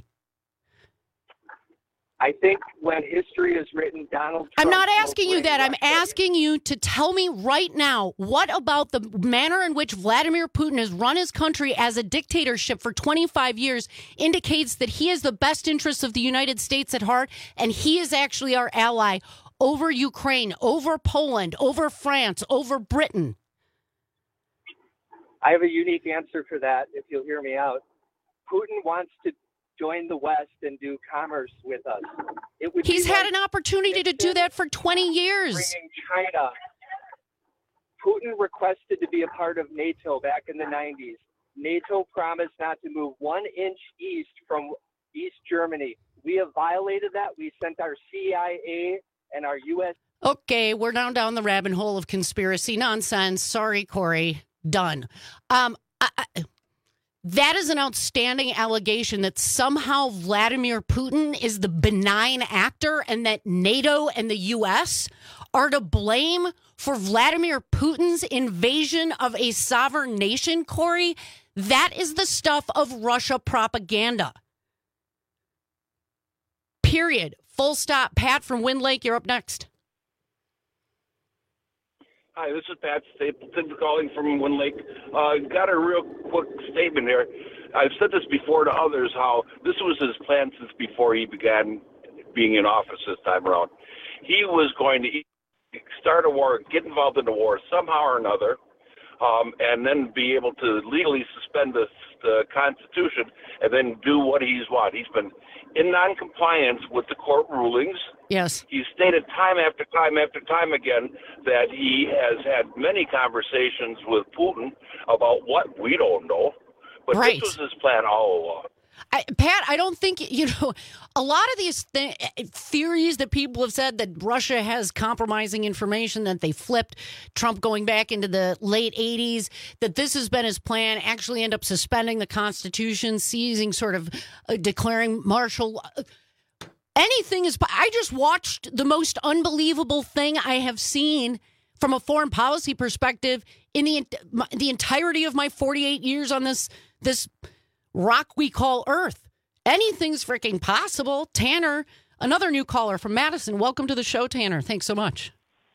I think when history is written, Donald Trump... I'm not asking you that. I'm asking you to tell me right now, what about the manner in which Vladimir Putin has run his country as a dictatorship for twenty-five years indicates that he has the best interests of the United States at heart, and he is actually our ally over Ukraine, over Poland, over France, over Britain? I have a unique answer for that, if you'll hear me out. Putin wants to join the West and do commerce with us. It would He's be had like an opportunity to do that for twenty years. bringing China. Putin requested to be a part of NATO back in the nineties. NATO promised not to move one inch east from East Germany. We have violated that. We sent our C I A and our U S Okay, we're now down the rabbit hole of conspiracy nonsense. Sorry, Corey. Done. Um, I, I, that is an outstanding allegation that somehow Vladimir Putin is the benign actor and that NATO and the U S are to blame for Vladimir Putin's invasion of a sovereign nation, Corey. That is the stuff of Russia propaganda. period. Full stop. Pat from Wind Lake, you're up next. Hi, this is Pat Stapleton calling from Wind Lake. Uh, got a real quick statement here. I've said this before to others, how this was his plan since before he began being in office this time around. He was going to start a war, get involved in the war somehow or another, um, and then be able to legally suspend the, the Constitution and then do what he's what. He's been in noncompliance with the court rulings. Yes. He's stated time after time after time again that he has had many conversations with Putin about what we don't know. But right. This was his plan all along. I, Pat, I don't think, you know, a lot of these th- theories that people have said that Russia has compromising information, that they flipped Trump going back into the late eighties, that this has been his plan, actually end up suspending the Constitution, seizing, sort of uh, declaring martial uh, anything is. I just watched the most unbelievable thing I have seen from a foreign policy perspective in the the entirety of my forty-eight years on this this rock we call Earth. Anything's freaking possible. Tanner, another new caller from Madison. Welcome to the show, Tanner. Thanks so much.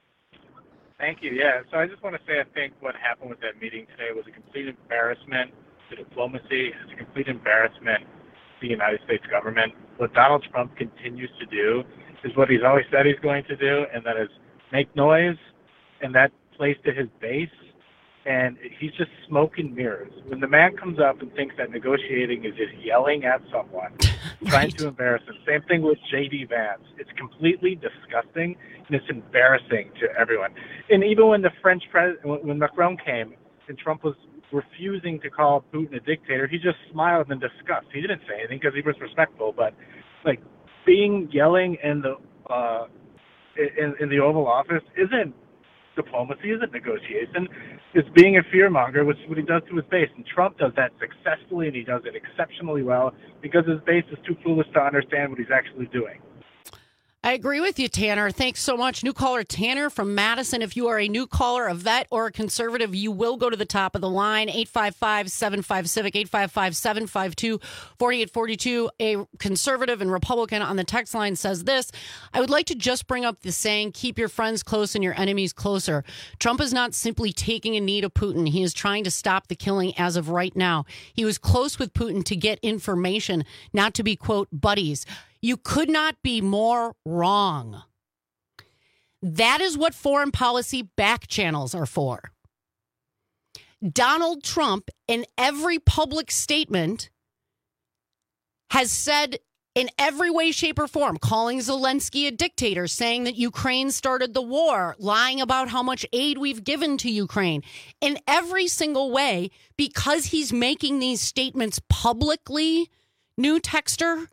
Thank you. Yeah, so I just want to say I think what happened with that meeting today was a complete embarrassment to diplomacy. It's a complete embarrassment to the United States government. What Donald Trump continues to do is what he's always said he's going to do, and that is make noise, and that plays to his base. And he's just smoke and mirrors. When the man comes up and thinks that negotiating is just yelling at someone, right. trying to embarrass him. Same thing with J D Vance. It's completely disgusting, and it's embarrassing to everyone. And even when the French president, when Macron came, and Trump was refusing to call Putin a dictator, he just smiled in disgust. He didn't say anything because he was respectful. But like being yelling in the uh, in, in the Oval Office isn't diplomacy, isn't negotiation. It's being a fearmonger, which is what he does to his base. And Trump does that successfully, and he does it exceptionally well because his base is too foolish to understand what he's actually doing. I agree with you, Tanner. Thanks so much. New caller Tanner from Madison. If you are a new caller, a vet, or a conservative, you will go to the top of the line. eight five five, seven five, civic, eight five five, seven five two, four eight four two. A conservative and Republican on the text line says this: I would like to just bring up the saying, keep your friends close and your enemies closer. Trump is not simply taking a knee to Putin. He is trying to stop the killing as of right now. He was close with Putin to get information, not to be, quote, buddies. You could not be more wrong. That is what foreign policy back channels are for. Donald Trump, in every public statement, has said in every way, shape, or form, calling Zelensky a dictator, saying that Ukraine started the war, lying about how much aid we've given to Ukraine. In every single way, because he's making these statements publicly, new texter,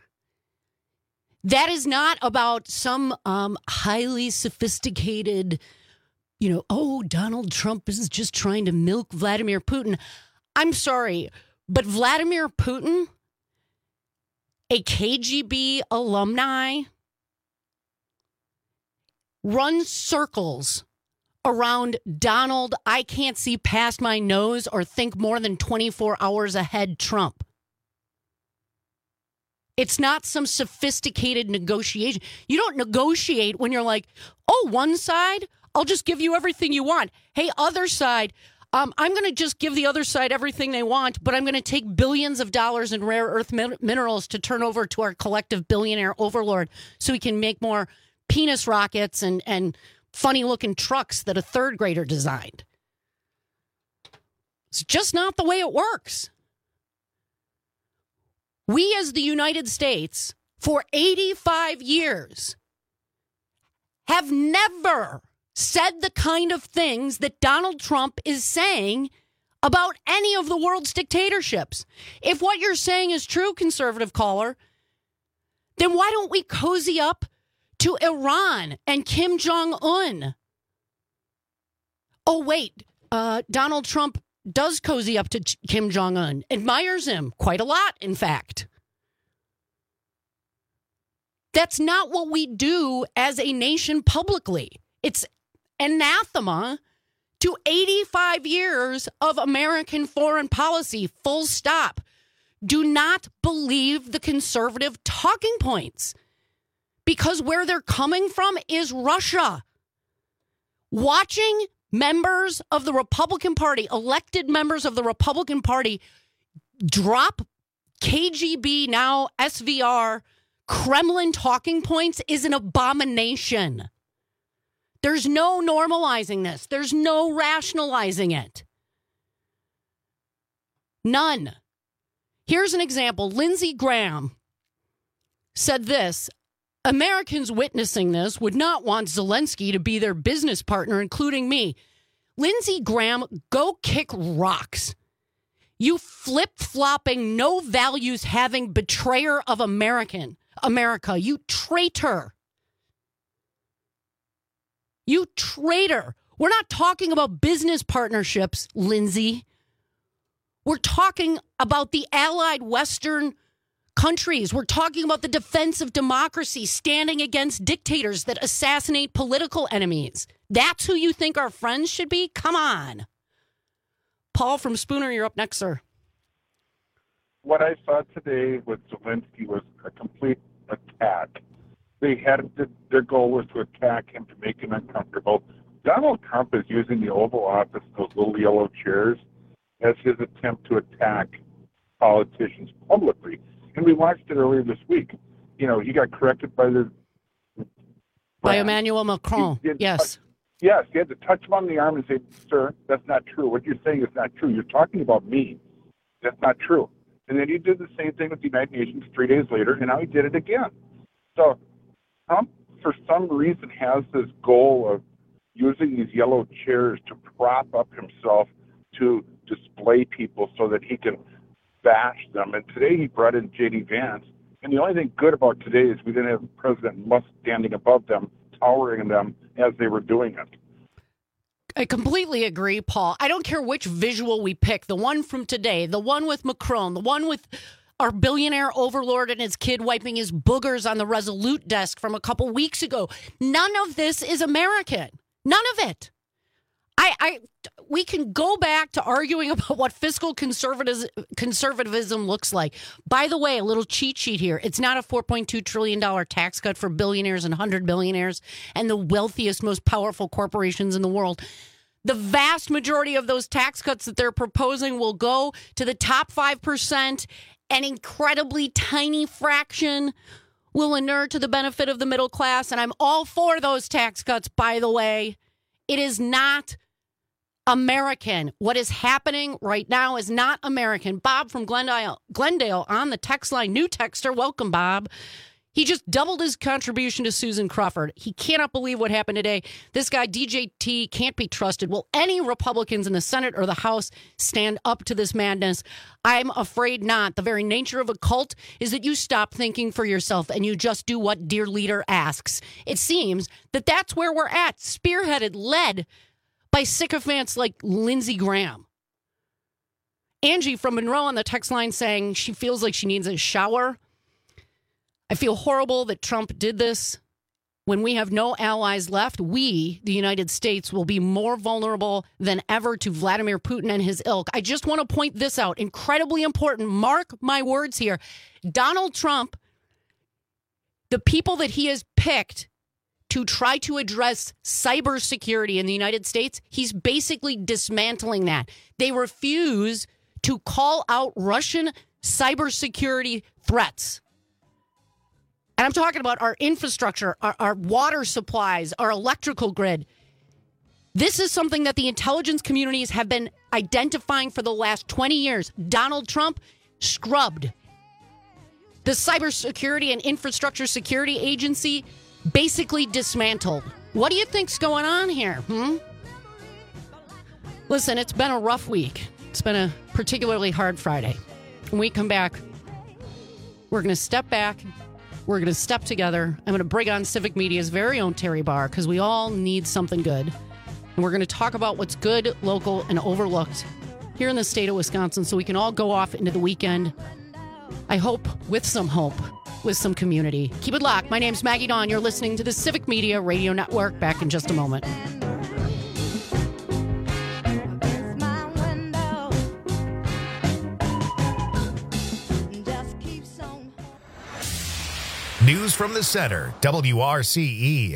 that is not about some um, highly sophisticated, you know, oh, Donald Trump is just trying to milk Vladimir Putin. I'm sorry, but Vladimir Putin, a K G B alumni, runs circles around Donald, I can't see past my nose or think more than twenty-four hours ahead Trump. It's not some sophisticated negotiation. You don't negotiate when you're like, oh, one side, I'll just give you everything you want. Hey, other side, um, I'm going to just give the other side everything they want, but I'm going to take billions of dollars in rare earth min- minerals to turn over to our collective billionaire overlord so we can make more penis rockets and, and funny-looking trucks that a third grader designed. It's just not the way it works. We as the United States, for eighty-five years, have never said the kind of things that Donald Trump is saying about any of the world's dictatorships. If what you're saying is true, conservative caller, then why don't we cozy up to Iran and Kim Jong-un? Oh, wait, uh, Donald Trump does cozy up to Kim Jong-un, admires him quite a lot, in fact. That's not what we do as a nation publicly. It's anathema to eighty-five years of American foreign policy, full stop. Do not believe the conservative talking points. because where they're coming from is Russia. Watching members of the Republican Party, elected members of the Republican Party, drop K G B, now S V R, Kremlin talking points is an abomination. There's no normalizing this. There's no rationalizing it. None. Here's an example. Lindsey Graham said this: Americans witnessing this would not want Zelensky to be their business partner, including me. Lindsey Graham, go kick rocks. You flip-flopping, no values having betrayer of American America. You traitor. You traitor. We're not talking about business partnerships, Lindsey. We're talking about the allied Western countries. We're talking about the defense of democracy, standing against dictators that assassinate political enemies. That's who you think our friends should be? Come on. Paul from Spooner, you're up next, sir. What I saw today with Zelensky was a complete attack. They had to, their goal was to attack him to make him uncomfortable. Donald Trump is using the Oval Office, those little yellow chairs, as his attempt to attack politicians publicly. And we watched it earlier this week. You know, he got corrected by the... By Emmanuel Macron, he, he yes. Touch, yes, he had to touch him on the arm and say, sir, that's not true. What you're saying is not true. You're talking about me. That's not true. And then he did the same thing with the United Nations three days later, and now he did it again. So Trump, for some reason, has this goal of using these yellow chairs to prop up himself, to display people so that he can bash them. And today he brought in J D Vance. And the only thing good about today is we didn't have President Musk standing above them, towering them as they were doing it. I completely agree, Paul. I don't care which visual we pick, the one from today, the one with Macron, the one with our billionaire overlord and his kid wiping his boogers on the Resolute desk from a couple weeks ago. None of this is American. None of it. I, I, we can go back to arguing about what fiscal conservatism, conservatism looks like. By the way, a little cheat sheet here. It's not a four point two trillion dollars tax cut for billionaires and one hundred billionaires and the wealthiest, most powerful corporations in the world. The vast majority of those tax cuts that they're proposing will go to the top five percent. An incredibly tiny fraction will inure to the benefit of the middle class. And I'm all for those tax cuts, by the way. It is not American. What is happening right now is not American. Bob from Glendale, Glendale on the text line. New texter. Welcome, Bob. He just doubled his contribution to Susan Crawford. He cannot believe what happened today. This guy, D J T, can't be trusted. Will any Republicans in the Senate or the House stand up to this madness? I'm afraid not. The very nature of a cult is that you stop thinking for yourself and you just do what dear leader asks. It seems that that's where we're at, spearheaded, led by sycophants like Lindsey Graham. Angie from Monroe on the text line saying she feels like she needs a shower. I feel horrible that Trump did this. When we have no allies left, we, the United States, will be more vulnerable than ever to Vladimir Putin and his ilk. I just want to point this out. Incredibly important. Mark my words here. Donald Trump, the people that he has picked to try to address cybersecurity in the United States, he's basically dismantling that. They refuse to call out Russian cybersecurity threats. And I'm talking about our infrastructure, our, our water supplies, our electrical grid. This is something that the intelligence communities have been identifying for the last twenty years. Donald Trump scrubbed. The Cybersecurity and Infrastructure Security Agency basically dismantled. What do you think's going on here? Hmm? Listen, it's been a rough week. It's been a particularly hard Friday. When we come back, we're going to step back. We're going to step together. I'm going to bring on Civic Media's very own Terry Barr because we all need something good. And we're going to talk about what's good, local, and overlooked here in the state of Wisconsin so we can all go off into the weekend, I hope, with some hope, with some community. Keep it locked. My name's Maggie Dawn. You're listening to the Civic Media Radio Network. Back in just a moment. News from the Center, W R C E.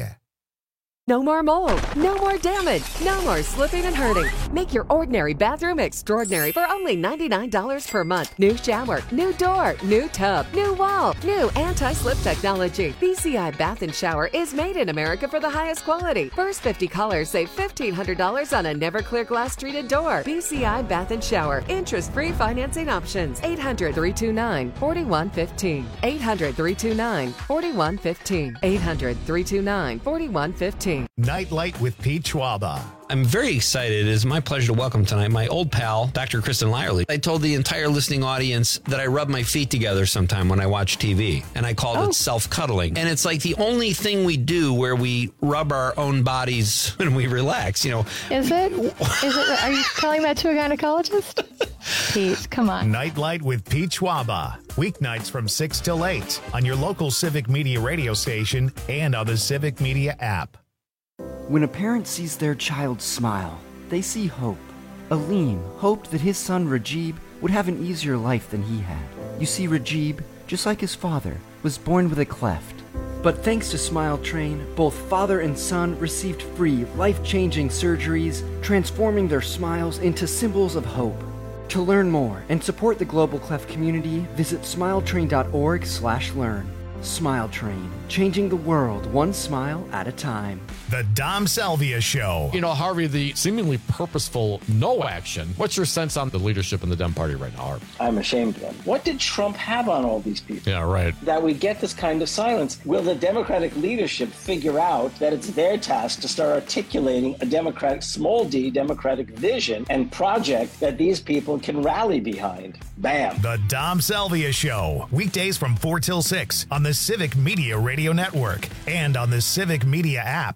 No more mold, no more damage, no more slipping and hurting. Make your ordinary bathroom extraordinary for only ninety-nine dollars per month. New shower, new door, new tub, new wall, new anti-slip technology. B C I Bath and Shower is made in America for the highest quality. First fifty callers save fifteen hundred dollars on a Never-Clear glass treated door. B C I Bath and Shower. Interest-free financing options. eight hundred, three two nine, four one one five. eight hundred, three two nine, four one one five. eight hundred, three two nine, four one one five. Nightlight with Pete Schwaba. I'm very excited. It is my pleasure to welcome tonight my old pal, Doctor Kristen Lyerly. I told the entire listening audience that I rub my feet together sometime when I watch T V, and I called Oh. it self-cuddling. And it's like the only thing we do where we rub our own bodies when we relax, you know. Is it? Is it? Are you telling that to a gynecologist? Pete, come on. Nightlight with Pete Schwaba. Weeknights from six till eight on your local Civic Media radio station and on the Civic Media app. When a parent sees their child smile, they see hope. Aleem hoped that his son Rajib would have an easier life than he had. You see, Rajib, just like his father, was born with a cleft. But thanks to Smile Train, both father and son received free, life-changing surgeries, transforming their smiles into symbols of hope. To learn more and support the Global Cleft community, visit smiletrain.org slash learn. Smile Train, changing the world one smile at a time. The Dom Salvia Show. You know, Harvey, the seemingly purposeful no action. What's your sense on the leadership in the Dem Party right now, Harvey? I'm ashamed of them. What did Trump have on all these people? Yeah, right. That we get this kind of silence. Will the Democratic leadership figure out that it's their task to start articulating a democratic, small d, democratic vision and project that these people can rally behind? Bam. The Dom Salvia Show. Weekdays from four till six on the Civic Media Radio Network and on the Civic Media app.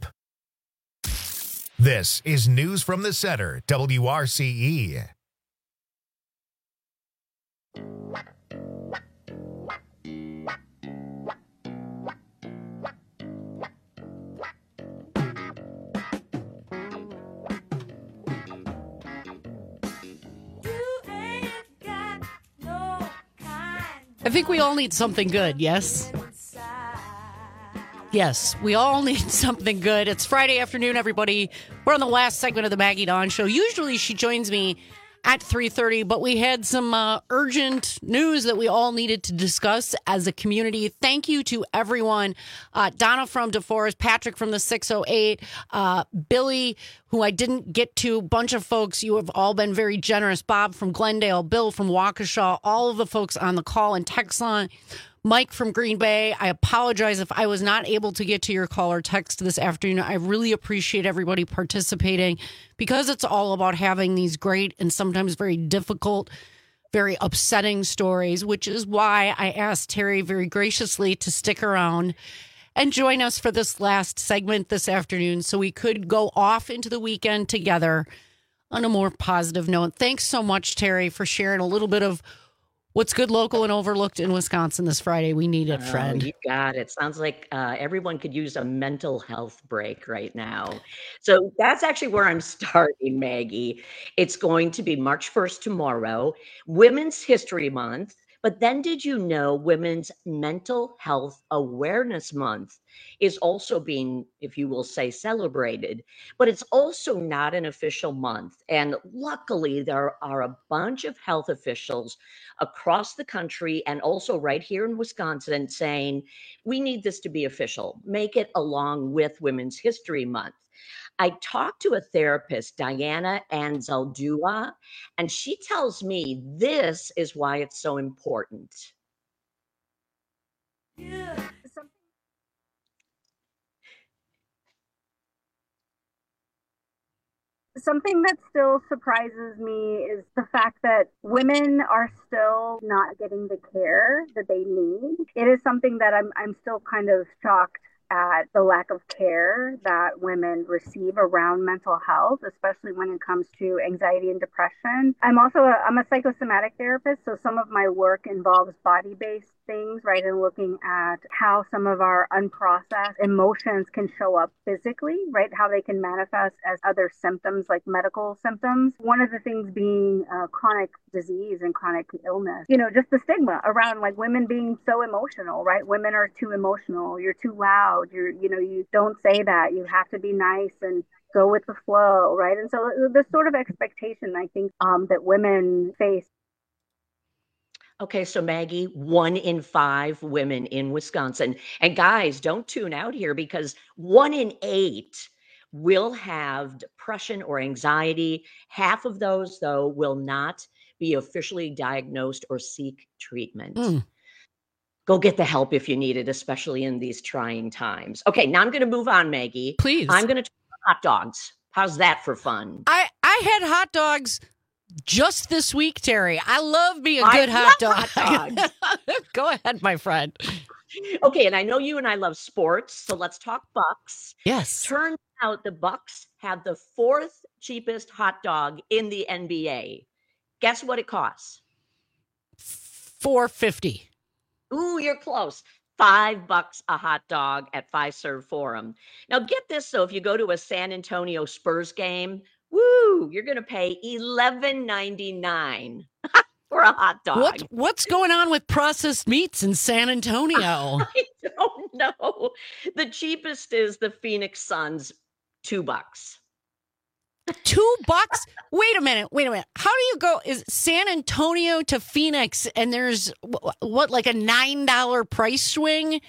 This is News from the Center, W R C E. I think we all need something good, yes? Yes, we all need something good. It's Friday afternoon, everybody. We're on the last segment of the Maggie Dawn Show. Usually she joins me at three thirty, but we had some uh, urgent news that we all needed to discuss as a community. Thank you to everyone. Uh, Donna from DeForest, Patrick from the six oh eight, uh, Billy, who I didn't get to, bunch of folks. You have all been very generous. Bob from Glendale, Bill from Waukesha, all of the folks on the call and text line. Mike from Green Bay, I apologize if I was not able to get to your call or text this afternoon. I really appreciate everybody participating because it's all about having these great and sometimes very difficult, very upsetting stories, which is why I asked Terry very graciously to stick around and join us for this last segment this afternoon so we could go off into the weekend together on a more positive note. Thanks so much, Terry, for sharing a little bit of what's good, local, and overlooked in Wisconsin this Friday. We need it, friend. Oh, you got it. Sounds like uh, everyone could use a mental health break right now. So that's actually where I'm starting, Maggie. It's going to be March first tomorrow, Women's History Month. But then did you know Women's Mental Health Awareness Month is also being, if you will say, celebrated, but it's also not an official month. And luckily, there are a bunch of health officials across the country and also right here in Wisconsin saying, we need this to be official. Make it along with Women's History Month. I talked to a therapist, Diana Anzaldua, and she tells me this is why it's so important. Yeah. Something that still surprises me is the fact that women are still not getting the care that they need. It is something that I'm I'm still kind of shocked at the lack of care that women receive around mental health, especially when it comes to anxiety and depression. I'm also a, I'm a psychosomatic therapist, so some of my work involves body-based things, right, and looking at how some of our unprocessed emotions can show up physically, right, how they can manifest as other symptoms like medical symptoms. One of the things being uh, chronic disease and chronic illness, you know, just the stigma around like women being so emotional, right? Women are too emotional, you're too loud, you're, you know, you don't say that, you have to be nice and go with the flow, right? And so the sort of expectation I think um, that women face. Okay, so Maggie, one in five women in Wisconsin, and guys, don't tune out here because one in eight will have depression or anxiety. Half of those, though, will not be officially diagnosed or seek treatment. Mm. Go get the help if you need it, especially in these trying times. Okay, now I'm going to move on, Maggie. Please. I'm going to talk about hot dogs. How's that for fun? I, I had hot dogs just this week, Terry. I love me a I good hot dog. hot dogs. Go ahead, my friend. Okay, and I know you and I love sports, so let's talk Bucks. Yes. Turns out the Bucks have the fourth cheapest hot dog in the N B A. Guess what it costs? four fifty. Ooh, you're close. Five bucks a hot dog at Five Serve Forum. Now get this, so if you go to a San Antonio Spurs game, woo, you're going to pay eleven ninety-nine for a hot dog. What what's going on with processed meats in San Antonio? I don't know. The cheapest is the Phoenix Suns, two bucks. Two bucks? Wait a minute. Wait a minute. How do you go? Is San Antonio to Phoenix and there's what, like a nine dollar price swing?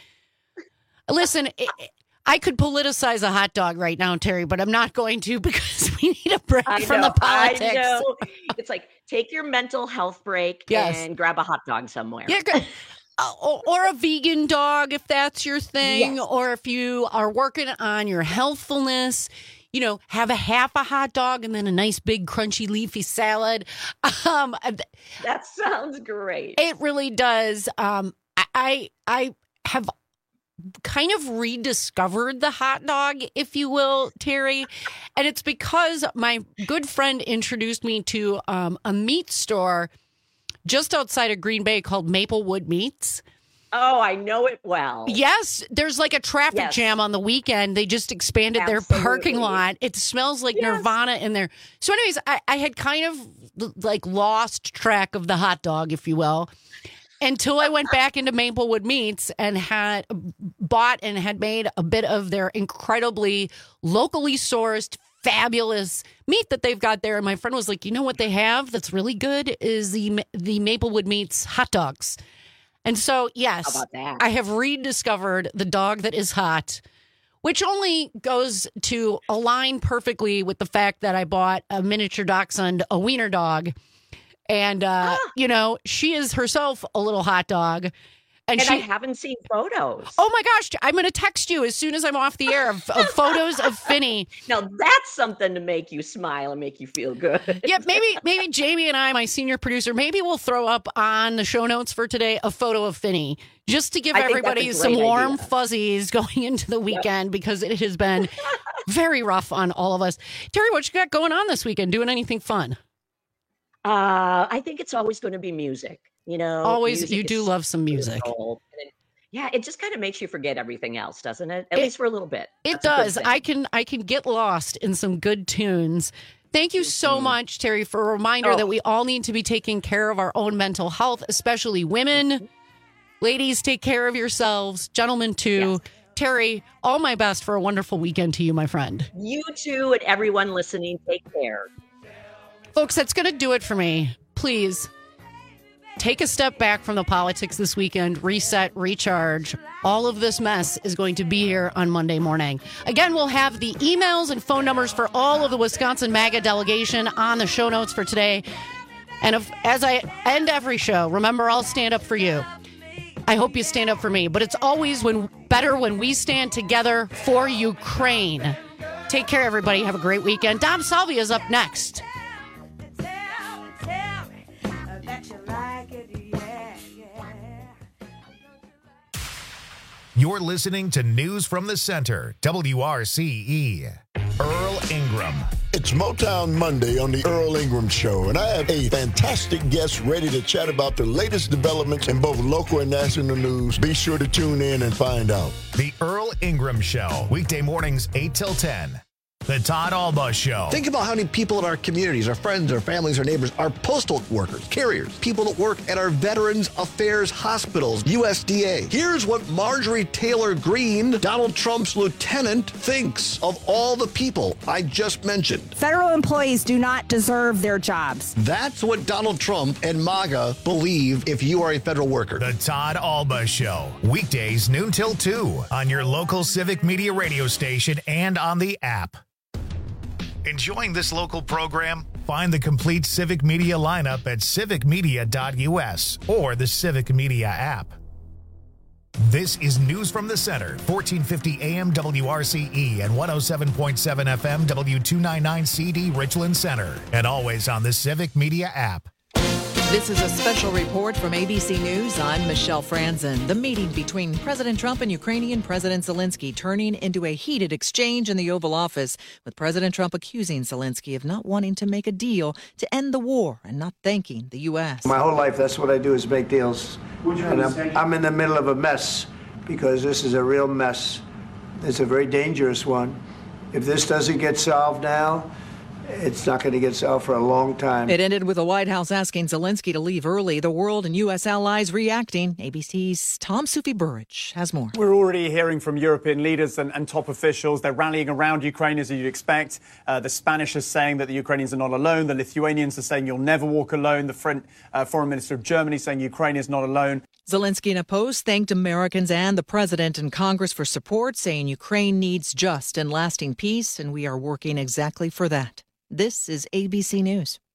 Listen, it, I could politicize a hot dog right now, Terry, but I'm not going to because we need a break I from know, the politics. I know. It's like take your mental health break Yes. and grab a hot dog somewhere. Yeah, good. Uh, or, or a vegan dog if that's your thing, Yes. or if you are working on your healthfulness. You know, have a half a hot dog and then a nice big crunchy leafy salad. Um, That sounds great. It really does. Um, I, I I have kind of rediscovered the hot dog, if you will, Terry, and it's because my good friend introduced me to um, a meat store just outside of Green Bay called Maplewood Meats. Oh, I know it well. Yes, there's like a traffic Yes. jam on the weekend. They just expanded their parking Absolutely. lot. It smells like Yes. Nirvana in there. So anyways, I, I had kind of like lost track of the hot dog, if you will, until I went back into Maplewood Meats and had bought and had made a bit of their incredibly locally sourced, fabulous meat that they've got there. And my friend was like, you know what they have that's really good is the the Maplewood Meats hot dogs. And so, yes, How about that? I have rediscovered the dog that is hot, which only goes to align perfectly with the fact that I bought a miniature dachshund, a wiener dog. And, uh, Ah. you know, she is herself a little hot dog. And, And she, I haven't seen photos. oh my gosh, I'm going to text you as soon as I'm off the air of, of photos of Finny. Now that's something to make you smile and make you feel good. Yeah, maybe maybe Jamie and I, my senior producer, maybe we'll throw up on the show notes for today a photo of Finny just to give I think that's a everybody great some warm idea. fuzzies going into the weekend because it has been very rough on all of us. Terry, what you got going on this weekend? Doing anything fun? Uh, I think it's always going to be music. You know, Always, music you do is love some music. beautiful. And it- yeah, it just kind of makes you forget everything else, doesn't it? At It- least for a little bit. It That's a good does. thing. I can I can get lost in some good tunes. Thank you so much, Terry, for a reminder Oh. that we all need to be taking care of our own mental health, especially women. Ladies, take care of yourselves. Gentlemen, too. Terry, all my best for a wonderful weekend to you, my friend. You too, and everyone listening, take care. Folks, that's going to do it for me. Please take a step back from the politics this weekend, reset, recharge. All of this mess is going to be here on Monday morning. Again, we'll have the emails and phone numbers for all of the Wisconsin MAGA delegation on the show notes for today. And if, as I end every show, remember, I'll stand up for you. I hope you stand up for me. But it's always when better when we stand together for Ukraine. Take care, everybody. Have a great weekend. Dom Salvia is up next. You're listening to News from the Center, W R C E. Earl Ingram. It's Motown Monday on the Earl Ingram Show, and I have a fantastic guest ready to chat about the latest developments in both local and national news. Be sure to tune in and find out. The Earl Ingram Show, weekday mornings eight till ten. The Todd Alba Show. Think about how many people in our communities, our friends, our families, our neighbors, our postal workers, carriers, people that work at our Veterans Affairs hospitals, U S D A. Here's what Marjorie Taylor Greene, Donald Trump's lieutenant, thinks of all the people I just mentioned. Federal employees do not deserve their jobs. That's what Donald Trump and MAGA believe if you are a federal worker. The Todd Alba Show, weekdays noon till two on your local Civic Media radio station and on the app. Enjoying this local program? Find the complete Civic Media lineup at civic media dot U S or the Civic Media app. This is News from the Center, fourteen fifty A M W R C E and one oh seven point seven F M W two ninety-nine C D Richland Center, and always on the Civic Media app. This is a special report from A B C News. I'm Michelle Franzen. The meeting between President Trump and Ukrainian President Zelensky turning into a heated exchange in the Oval Office, with President Trump accusing Zelensky of not wanting to make a deal to end the war and not thanking the U S. My whole life, that's what I do, is make deals. And I'm, I'm in the middle of a mess, because this is a real mess. It's a very dangerous one. If this doesn't get solved now, it's not going to get solved for a long time. It ended with the White House asking Zelensky to leave early. The world and U S allies reacting. A B C's Tom Sufi Burridge has more. We're already hearing from European leaders and, and top officials. They're rallying around Ukraine, as you'd expect. Uh, the Spanish are saying that the Ukrainians are not alone. The Lithuanians are saying you'll never walk alone. The French, uh, foreign minister of Germany saying Ukraine is not alone. Zelensky in a post thanked Americans and the president and Congress for support, saying Ukraine needs just and lasting peace, and we are working exactly for that. This is A B C News.